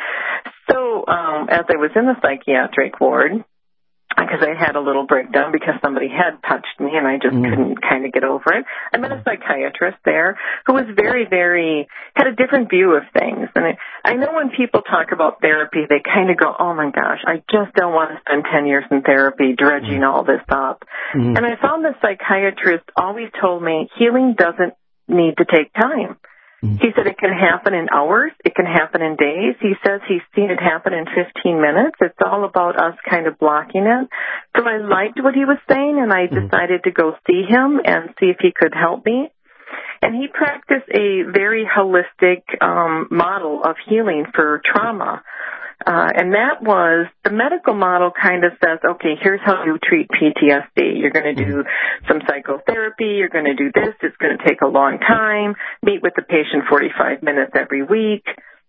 So um, as I was in the psychiatric ward, because I had a little breakdown because somebody had touched me and I just mm. couldn't kind of get over it. I met a psychiatrist there who was very, very, had a different view of things. And I, I know when people talk about therapy, they kind of go, oh my gosh, I just don't want to spend ten years in therapy dredging mm. all this up. Mm. And I found the psychiatrist always told me healing doesn't need to take time. He said it can happen in hours. It can happen in days. He says he's seen it happen in fifteen minutes. It's all about us kind of blocking it. So I liked what he was saying, and I decided to go see him and see if he could help me. And he practiced a very holistic um, model of healing for trauma. Uh, and that was, the medical model kind of says, okay, here's how you treat P T S D. You're going to do some psychotherapy. You're going to do this. It's going to take a long time. Meet with the patient forty-five minutes every week.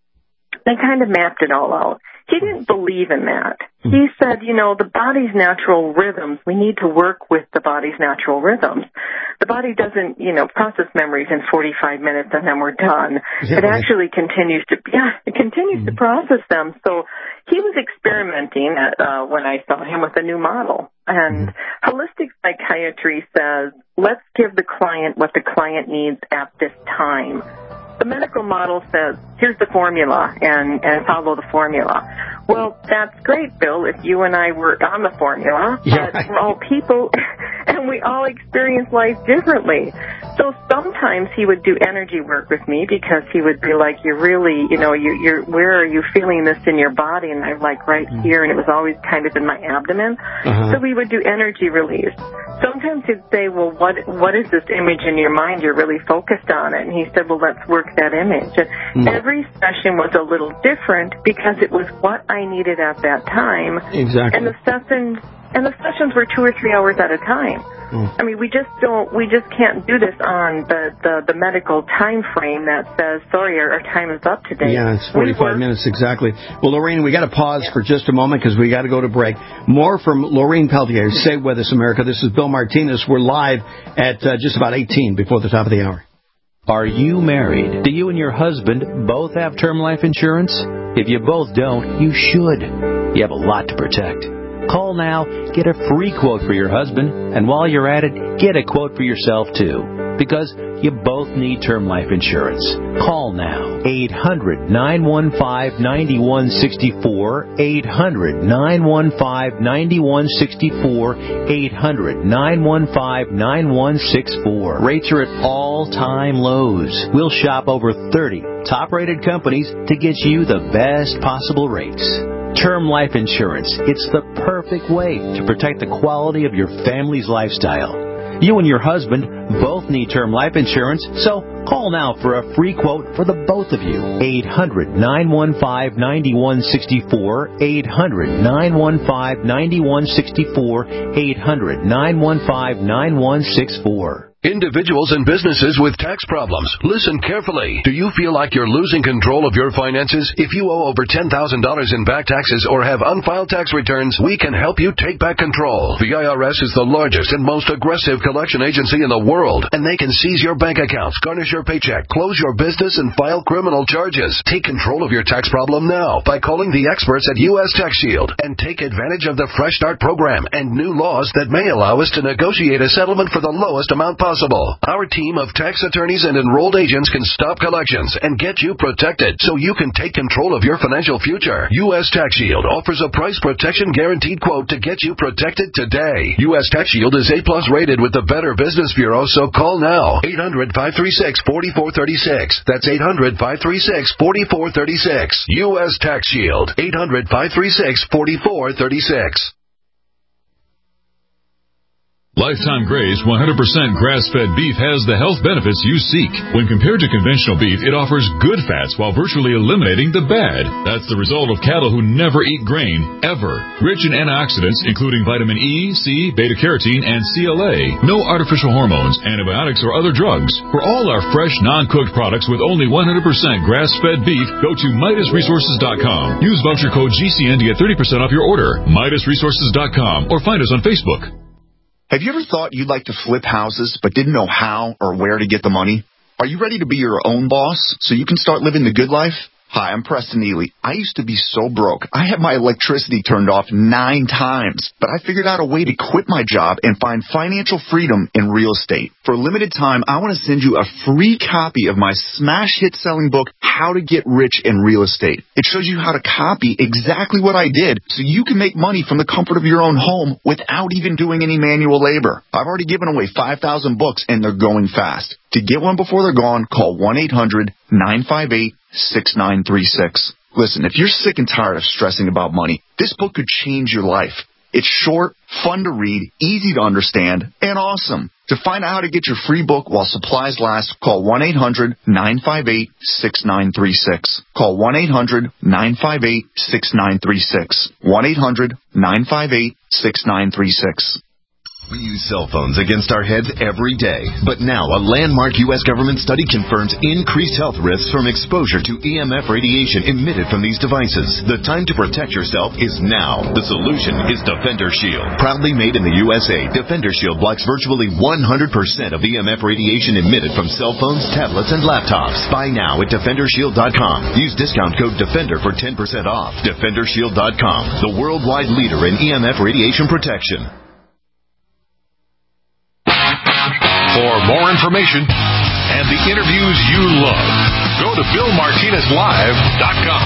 They kind of mapped it all out. He didn't believe in that. He said, you know, the body's natural rhythms, we need to work with the body's natural rhythms. The body doesn't, you know, process memories in forty-five minutes and then we're done. It actually continues to, yeah, it continues mm-hmm. to process them. So he was experimenting at, uh, when I saw him with a new model. And mm-hmm. holistic psychiatry says, let's give the client what the client needs at this time. The medical model says, here's the formula, and, and follow the formula. Well, that's great, Bill, if you and I were on the formula, yeah. but we're all people, and we all experience life differently. So sometimes he would do energy work with me because he would be like, you're really, you know, you, you're, where are you feeling this in your body? And I'm like, right here, and it was always kind of in my abdomen. Uh-huh. So we would do energy release. Sometimes he'd say, well, what what is this image in your mind? You're really focused on it. And he said, well, let's work that image. And mm. every session was a little different because it was what I needed at that time. Exactly. And the sessions and the sessions were two or three hours at a time. Mm. I mean, we just don't, we just can't do this on the, the, the medical time frame that says, sorry, our, our time is up today. Yeah, it's forty-five we minutes exactly. Well, Lorene, we got to pause yeah. for just a moment because we got to go to break. More from Lorene Peltier. Stay with us, America. This is Bill Martinez. We're live at uh, just about eighteen before the top of the hour. Are you married? Do you and your husband both have term life insurance? If you both don't, you should. You have a lot to protect. Call now, get a free quote for your husband, and while you're at it, get a quote for yourself too. Because you both need term life insurance. Call now. eight hundred, nine one five, nine one six four. eight hundred, nine one five, nine one six four. eight hundred, nine one five, nine one six four. Rates are at all-time lows. We'll shop over thirty top-rated companies to get you the best possible rates. Term life insurance. It's the perfect way to protect the quality of your family's lifestyle. You and your husband both need term life insurance, so call now for a free quote for the both of you. eight hundred, nine one five, nine one six four. eight hundred, nine one five, nine one six four. eight hundred, nine one five, nine one six four. Individuals and businesses with tax problems, listen carefully. Do you feel like you're losing control of your finances? If you owe over ten thousand dollars in back taxes or have unfiled tax returns, we can help you take back control. The I R S is the largest and most aggressive collection agency in the world, and they can seize your bank accounts, garnish your paycheck, close your business, and file criminal charges. Take control of your tax problem now by calling the experts at U S Tax Shield and take advantage of the Fresh Start program and new laws that may allow us to negotiate a settlement for the lowest amount possible. Possible. Our team of tax attorneys and enrolled agents can stop collections and get you protected so you can take control of your financial future. U S Tax Shield offers a price protection guaranteed quote to get you protected today. U S Tax Shield is A plus rated with the Better Business Bureau, so call now. eight hundred, five three six, four four three six. That's eight hundred, five three six, four four three six. U S Tax Shield. eight hundred, five three six, four four three six. Lifetime Graze one hundred percent grass-fed beef has the health benefits you seek. When compared to conventional beef, it offers good fats while virtually eliminating the bad. That's the result of cattle who never eat grain, ever. Rich in antioxidants, including vitamin E, C, beta-carotene, and C L A. No artificial hormones, antibiotics, or other drugs. For all our fresh, non-cooked products with only one hundred percent grass-fed beef, go to Midas Resources dot com. Use voucher code G C N to get thirty percent off your order. Midas Resources dot com or find us on Facebook. Have you ever thought you'd like to flip houses but didn't know how or where to get the money? Are you ready to be your own boss so you can start living the good life? Hi, I'm Preston Neely. I used to be so broke. I had my electricity turned off nine times, but I figured out a way to quit my job and find financial freedom in real estate. For a limited time, I want to send you a free copy of my smash hit selling book, How to Get Rich in Real Estate. It shows you how to copy exactly what I did so you can make money from the comfort of your own home without even doing any manual labor. I've already given away five thousand books and they're going fast. To get one before they're gone, call one eight hundred nine five eight six nine three six. Listen, if you're sick and tired of stressing about money, this book could change your life. It's short, fun to read, easy to understand, and awesome. To find out how to get your free book while supplies last, call one eight hundred nine five eight six nine three six. Call one eight hundred nine five eight six nine three six. one eight hundred nine five eight six nine three six. We use cell phones against our heads every day. But now a landmark U S government study confirms increased health risks from exposure to E M F radiation emitted from these devices. The time to protect yourself is now. The solution is Defender Shield. Proudly made in the U S A, Defender Shield blocks virtually one hundred percent of E M F radiation emitted from cell phones, tablets, and laptops. Buy now at Defender Shield dot com. Use discount code DEFENDER for ten percent off. Defender Shield dot com, the worldwide leader in E M F radiation protection. For more information and the interviews you love, go to Bill Martinez Live dot com.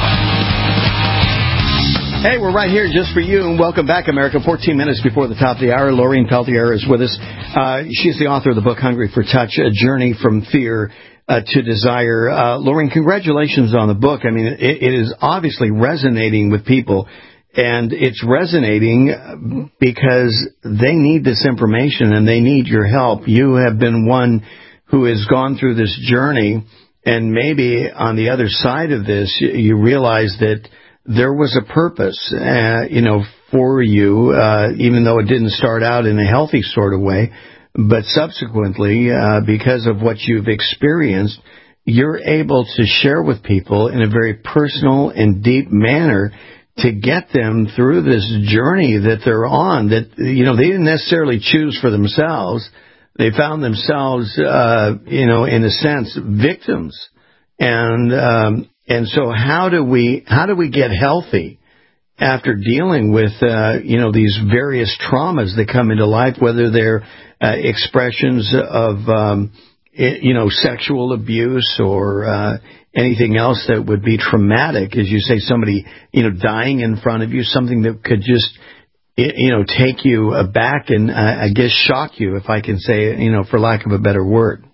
Hey, we're right here just for you, and welcome back, America. fourteen minutes before the top of the hour, Lorraine Peltier is with us. Uh, she's the author of the book, Hungry for Touch, A Journey from Fear uh, to Desire. Uh, Lorraine, congratulations on the book. I mean, it, it is obviously resonating with people. And it's resonating because they need this information and they need your help. You have been one who has gone through this journey, and maybe on the other side of this, you realize that there was a purpose, uh, you know, for you, uh, even though it didn't start out in a healthy sort of way. But subsequently, uh, because of what you've experienced, you're able to share with people in a very personal and deep manner to get them through this journey that they're on, that, you know, they didn't necessarily choose for themselves. They found themselves, uh, you know, in a sense, victims. And, um, and so how do we, how do we get healthy after dealing with, uh, you know, these various traumas that come into life, whether they're uh, expressions of, um, you know, sexual abuse or, uh, anything else that would be traumatic, as you say, somebody, you know, dying in front of you, something that could just, you know, take you aback and, uh, I guess, shock you, if I can say, you know, for lack of a better word.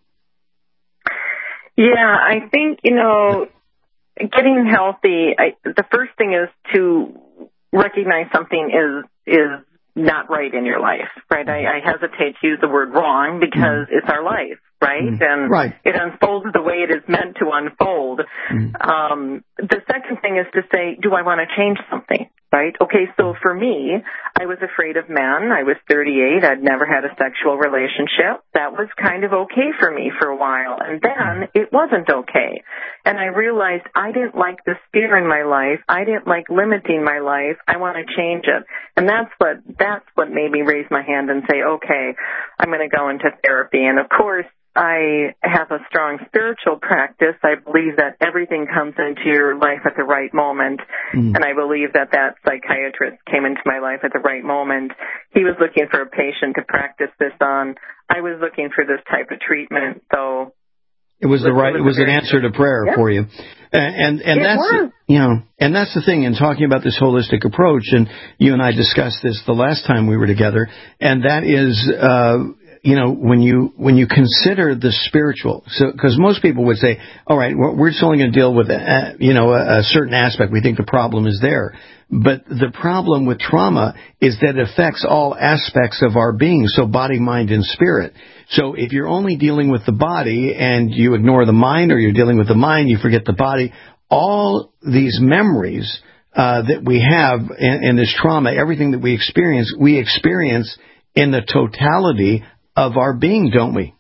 Yeah, I think, you know, getting healthy, I, the first thing is to recognize something is, is not right in your life, right? I, I hesitate to use the word wrong because mm. it's our life. Right? Mm. And right. It unfolds the way it is meant to unfold. Mm. Um, the second thing is to say, do I want to change something? Right? Okay, so for me, I was afraid of men. I was thirty-eight. I'd never had a sexual relationship. That was kind of okay for me for a while. And then it wasn't okay. And I realized I didn't like this fear in my life. I didn't like limiting my life. I want to change it. And that's what, that's what made me raise my hand and say, okay, I'm going to go into therapy. And of course, I have a strong spiritual practice. I believe that everything comes into your life at the right moment. Mm. And I believe that that psychiatrist came into my life at the right moment. He was looking for a patient to practice this on. I was looking for this type of treatment. So it was the right, it was an answer to prayer yeah. for you. And, and, and that's, was. you know, and that's the thing in talking about this holistic approach. And you and I discussed this the last time we were together. And that is, uh, you know, when you when you consider the spiritual, so because most people would say, all right, we're, we're just only going to deal with, a, you know, a, a certain aspect. We think the problem is there. But the problem with trauma is that it affects all aspects of our being, so body, mind, and spirit. So if you're only dealing with the body and you ignore the mind, or you're dealing with the mind, you forget the body, all these memories uh, that we have in, in this trauma, everything that we experience, we experience in the totality of our being, don't we?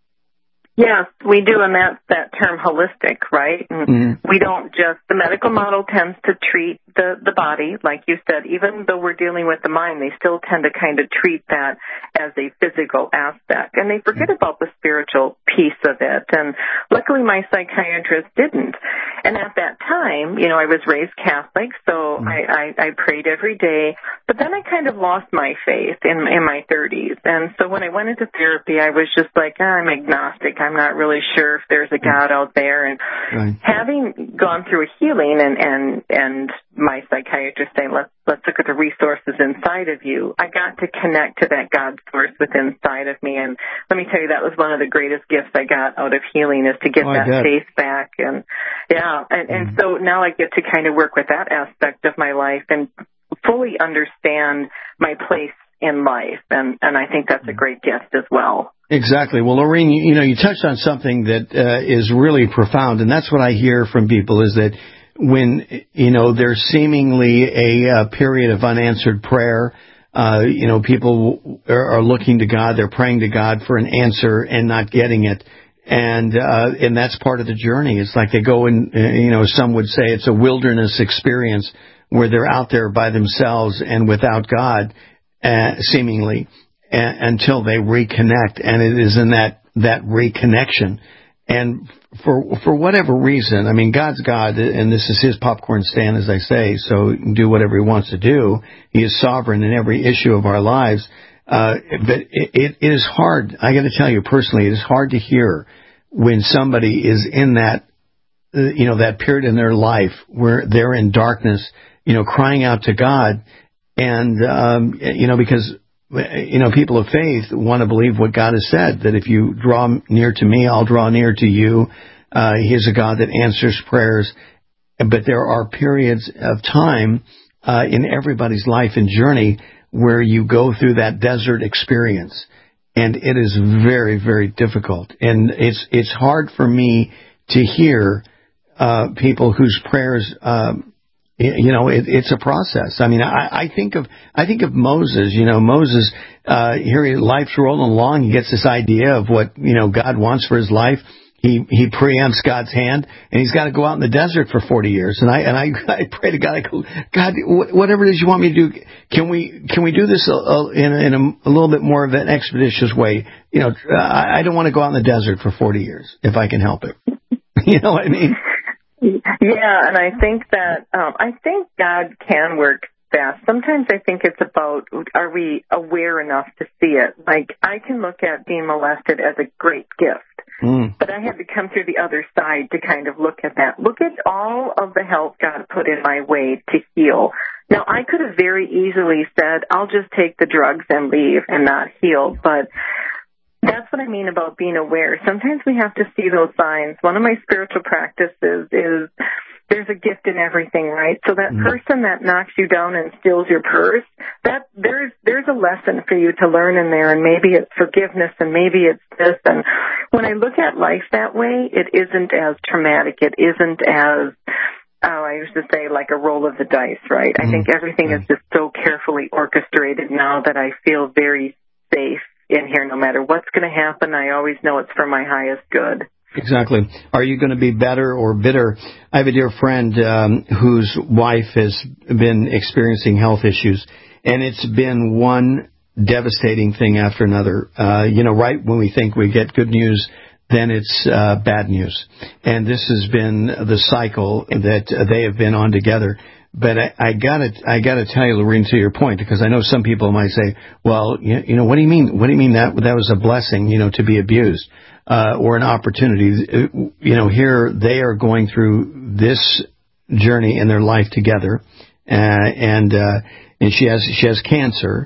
Yes, we do, and that's that term holistic, right? And mm-hmm. we don't just, the medical model tends to treat the, the body, like you said, even though we're dealing with the mind, they still tend to kind of treat that as a physical aspect. And they forget mm-hmm. about the spiritual piece of it. And luckily my psychiatrist didn't. And at that time, you know, I was raised Catholic, so mm-hmm. I, I, I prayed every day. But then I kind of lost my faith in, in my thirties. And so when I went into therapy, I was just like, oh, I'm agnostic. I'm not really sure if there's a God out there. And right. having gone through a healing and, and, and my psychiatrist saying, let's, let's look at the resources inside of you, I got to connect to that God source within inside of me. And let me tell you, that was one of the greatest gifts I got out of healing, is to get oh, that faith back. And yeah, and, and mm. so now I get to kind of work with that aspect of my life and fully understand my place in life. And, and I think that's a great gift as well. Exactly. Well, Lorene, you, you know, you touched on something that uh, is really profound, and that's what I hear from people, is that when, you know, there's seemingly a, a period of unanswered prayer, uh, you know, people are, are looking to God, they're praying to God for an answer and not getting it. And, uh, and that's part of the journey. It's like they go in, uh, you know, some would say it's a wilderness experience where they're out there by themselves and without God, uh, seemingly. Until they reconnect, and it is in that, that reconnection. And for for whatever reason, I mean, God's God, and this is His popcorn stand, as I say, so He can do whatever He wants to do. He is sovereign in every issue of our lives. Uh, but it, it, it is hard, I got to tell you personally, it is hard to hear when somebody is in that, uh, you know, that period in their life where they're in darkness, you know, crying out to God, and, um, you know, because you know, people of faith want to believe what God has said, that if you draw near to me, I'll draw near to you. Uh, he is a God that answers prayers. But there are periods of time uh, in everybody's life and journey where you go through that desert experience. And it is very, very difficult. And it's it's hard for me to hear uh, people whose prayers... Uh, You know, it, it's a process. I mean, I, I think of I think of Moses. You know, Moses. Uh, here, life's rolling along. He gets this idea of what you know God wants for his life. He he preempts God's hand, and he's got to go out in the desert for forty years. And I and I, I pray to God. I go, God, whatever it is you want me to do, can we can we do this a, a, in, a, in a, a little bit more of an expeditious way? You know, I, I don't want to go out in the desert for forty years if I can help it. You know what I mean? Yeah, and I think that, um, I think God can work fast. Sometimes I think it's about, are we aware enough to see it? Like, I can look at being molested as a great gift, mm. but I had to come through the other side to kind of look at that. Look at all of the help God put in my way to heal. Now, I could have very easily said, I'll just take the drugs and leave and not heal, but that's what I mean about being aware. Sometimes we have to see those signs. One of my spiritual practices is there's a gift in everything, right? So that mm-hmm. person that knocks you down and steals your purse, that there's there's a lesson for you to learn in there, and maybe it's forgiveness, and maybe it's this. And when I look at life that way, it isn't as traumatic. It isn't as, oh, I used to say, like a roll of the dice, right? Mm-hmm. I think everything is just so carefully orchestrated now that I feel very safe in here. No matter what's going to happen, I always know it's for my highest good. Exactly. Are you going to be better or bitter? I have a dear friend um, whose wife has been experiencing health issues, and it's been one devastating thing after another. Uh, you know, right when we think we get good news, then it's uh, bad news. And this has been the cycle that they have been on together. But I, I gotta, I gotta tell you, Lorene, to your point, because I know some people might say, "Well, you, you know, what do you mean? What do you mean that that was a blessing, you know, to be abused, uh, or an opportunity?" You know, here they are going through this journey in their life together, uh, and uh, and she has she has cancer,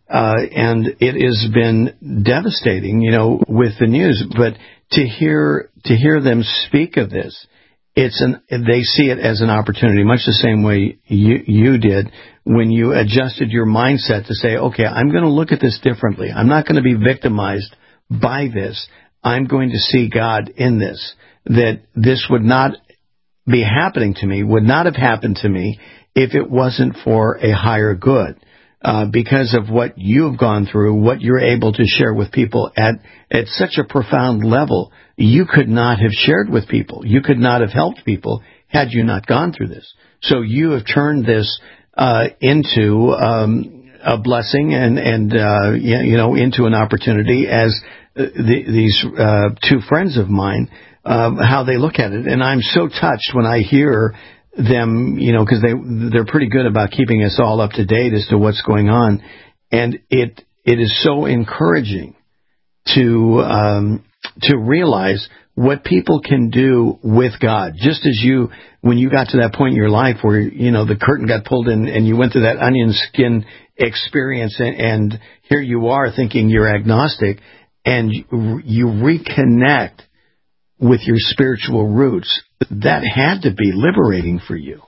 uh, and it has been devastating, you know, with the news. But to hear to hear them speak of this, it's an they see it as an opportunity, much the same way you you did when you adjusted your mindset to say, okay, I'm going to look at this differently. I'm not going to be victimized by this. I'm going to see God in this. That this would not be happening to me, would not have happened to me if it wasn't for a higher good. Uh, because of what you've gone through, what you're able to share with people at, at such a profound level, you could not have shared with people. You could not have helped people had you not gone through this. So you have turned this uh, into um, a blessing and, and uh, you know, into an opportunity as the, these uh, two friends of mine, uh, how they look at it. And I'm so touched when I hear them, you know, because they they're pretty good about keeping us all up to date as to what's going on, and it it is so encouraging to um, to realize what people can do with God. Just as you, when you got to that point in your life where you know the curtain got pulled in and you went through that onion skin experience, and, and here you are thinking you're agnostic, and you, you reconnect with your spiritual roots. That had to be liberating for you.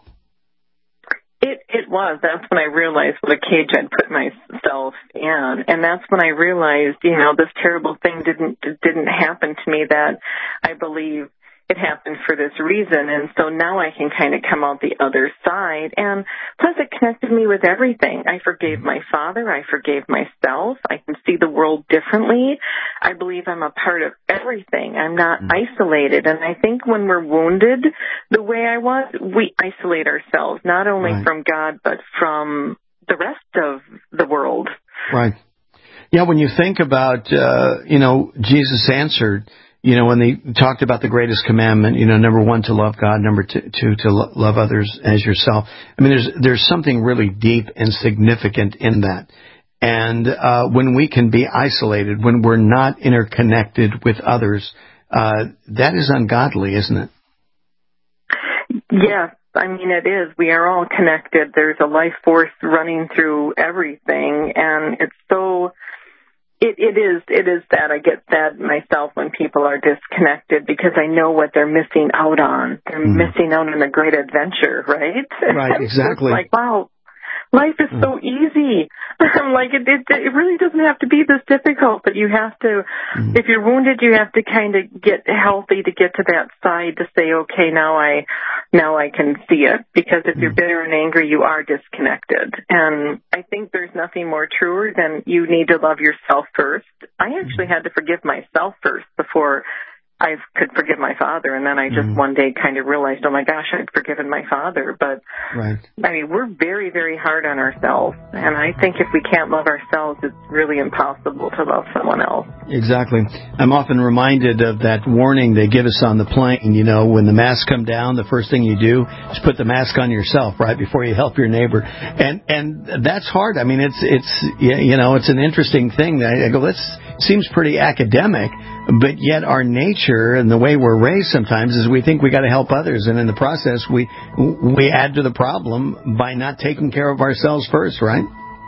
It it was. That's when I realized what a cage I'd put myself in, and that's when I realized, you know, this terrible thing didn't didn't happen to me. That I believe it happened for this reason, and so now I can kind of come out the other side. And plus, it connected me with everything. I forgave my father. I forgave myself. I can see the world differently. I believe I'm a part of everything. I'm not mm. isolated. And I think when we're wounded the way I was, we isolate ourselves, not only right. from God, but from the rest of the world. Right. Yeah, when you think about, uh, you know, Jesus answered, you know, when they talked about the greatest commandment, you know, number one, to love God, number two, two to lo- love others as yourself. I mean, there's there's something really deep and significant in that. And uh, when we can be isolated, when we're not interconnected with others, uh, that is ungodly, isn't it? Yes, I mean, it is. We are all connected. There's a life force running through everything, and it's so... It, it is it is that I get sad myself when people are disconnected because I know what they're missing out on. They're mm. missing out on a great adventure, right? Right, exactly. It's like, wow, life is mm. so easy. like, it, it it really doesn't have to be this difficult, but you have to, mm. if you're wounded, you have to kind of get healthy to get to that side to say, okay, now I, now I can see it. Because if mm. you're bitter and angry, you are disconnected. And I think there's nothing more truer than you need to love yourself first. I actually had to forgive myself first before I could forgive my father, and then I just mm. one day kind of realized, oh my gosh, I'd forgiven my father. But right. I mean, we're very, very hard on ourselves, and I think if we can't love ourselves, it's really impossible to love someone else. Exactly. I'm often reminded of that warning they give us on the plane. You know, when the masks come down, the first thing you do is put the mask on yourself, right, before you help your neighbor. And and that's hard. I mean, it's it's you know, it's an interesting thing. I go, that seems pretty academic. But yet our nature and the way we're raised sometimes is we think we got to help others, and in the process we we add to the problem by not taking care of ourselves first, right?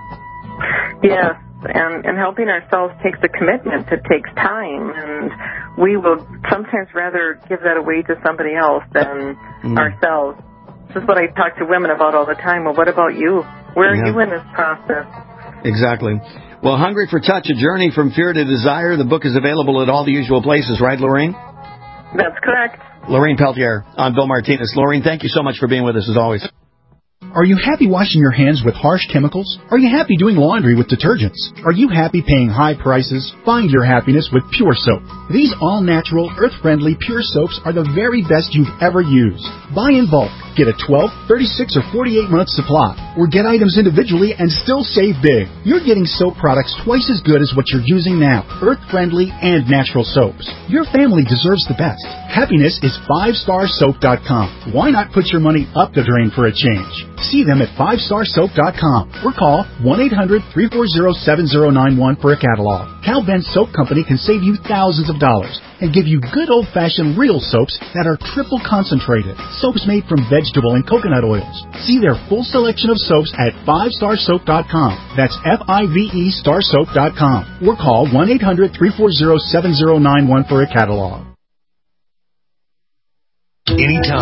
Yes, and and helping ourselves takes a commitment. It takes time, and we will sometimes rather give that away to somebody else than mm. ourselves. This is what I talk to women about all the time. Well, what about you? Where are yeah. you in this process? Exactly. Well, Hungry for Touch, A Journey from Fear to Desire. The book is available at all the usual places, right, Lorraine? That's correct. Lorraine Peltier on Bill Martinez. Lorraine, thank you so much for being with us, as always. Are you happy washing your hands with harsh chemicals? Are you happy doing laundry with detergents? Are you happy paying high prices? Find your happiness with Pure Soap. These all-natural, earth-friendly Pure Soaps are the very best you've ever used. Buy in bulk. Get a twelve, thirty-six, or forty-eight month supply. Or get items individually and still save big. You're getting soap products twice as good as what you're using now. Earth-friendly and natural soaps. Your family deserves the best. Happiness is five star soap dot com. Why not put your money up the drain for a change? See them at five star soap dot com or call one eight hundred, three four zero, seven zero nine one for a catalog. Cal Ben Soap Company can save you thousands of dollars. and give you good old-fashioned real soaps that are triple concentrated. Soaps made from vegetable and coconut oils. See their full selection of soaps at five star soap dot com. That's F I V E star soap dot com. Or call one eight hundred, three four zero, seven zero nine one for a catalog. Anytime.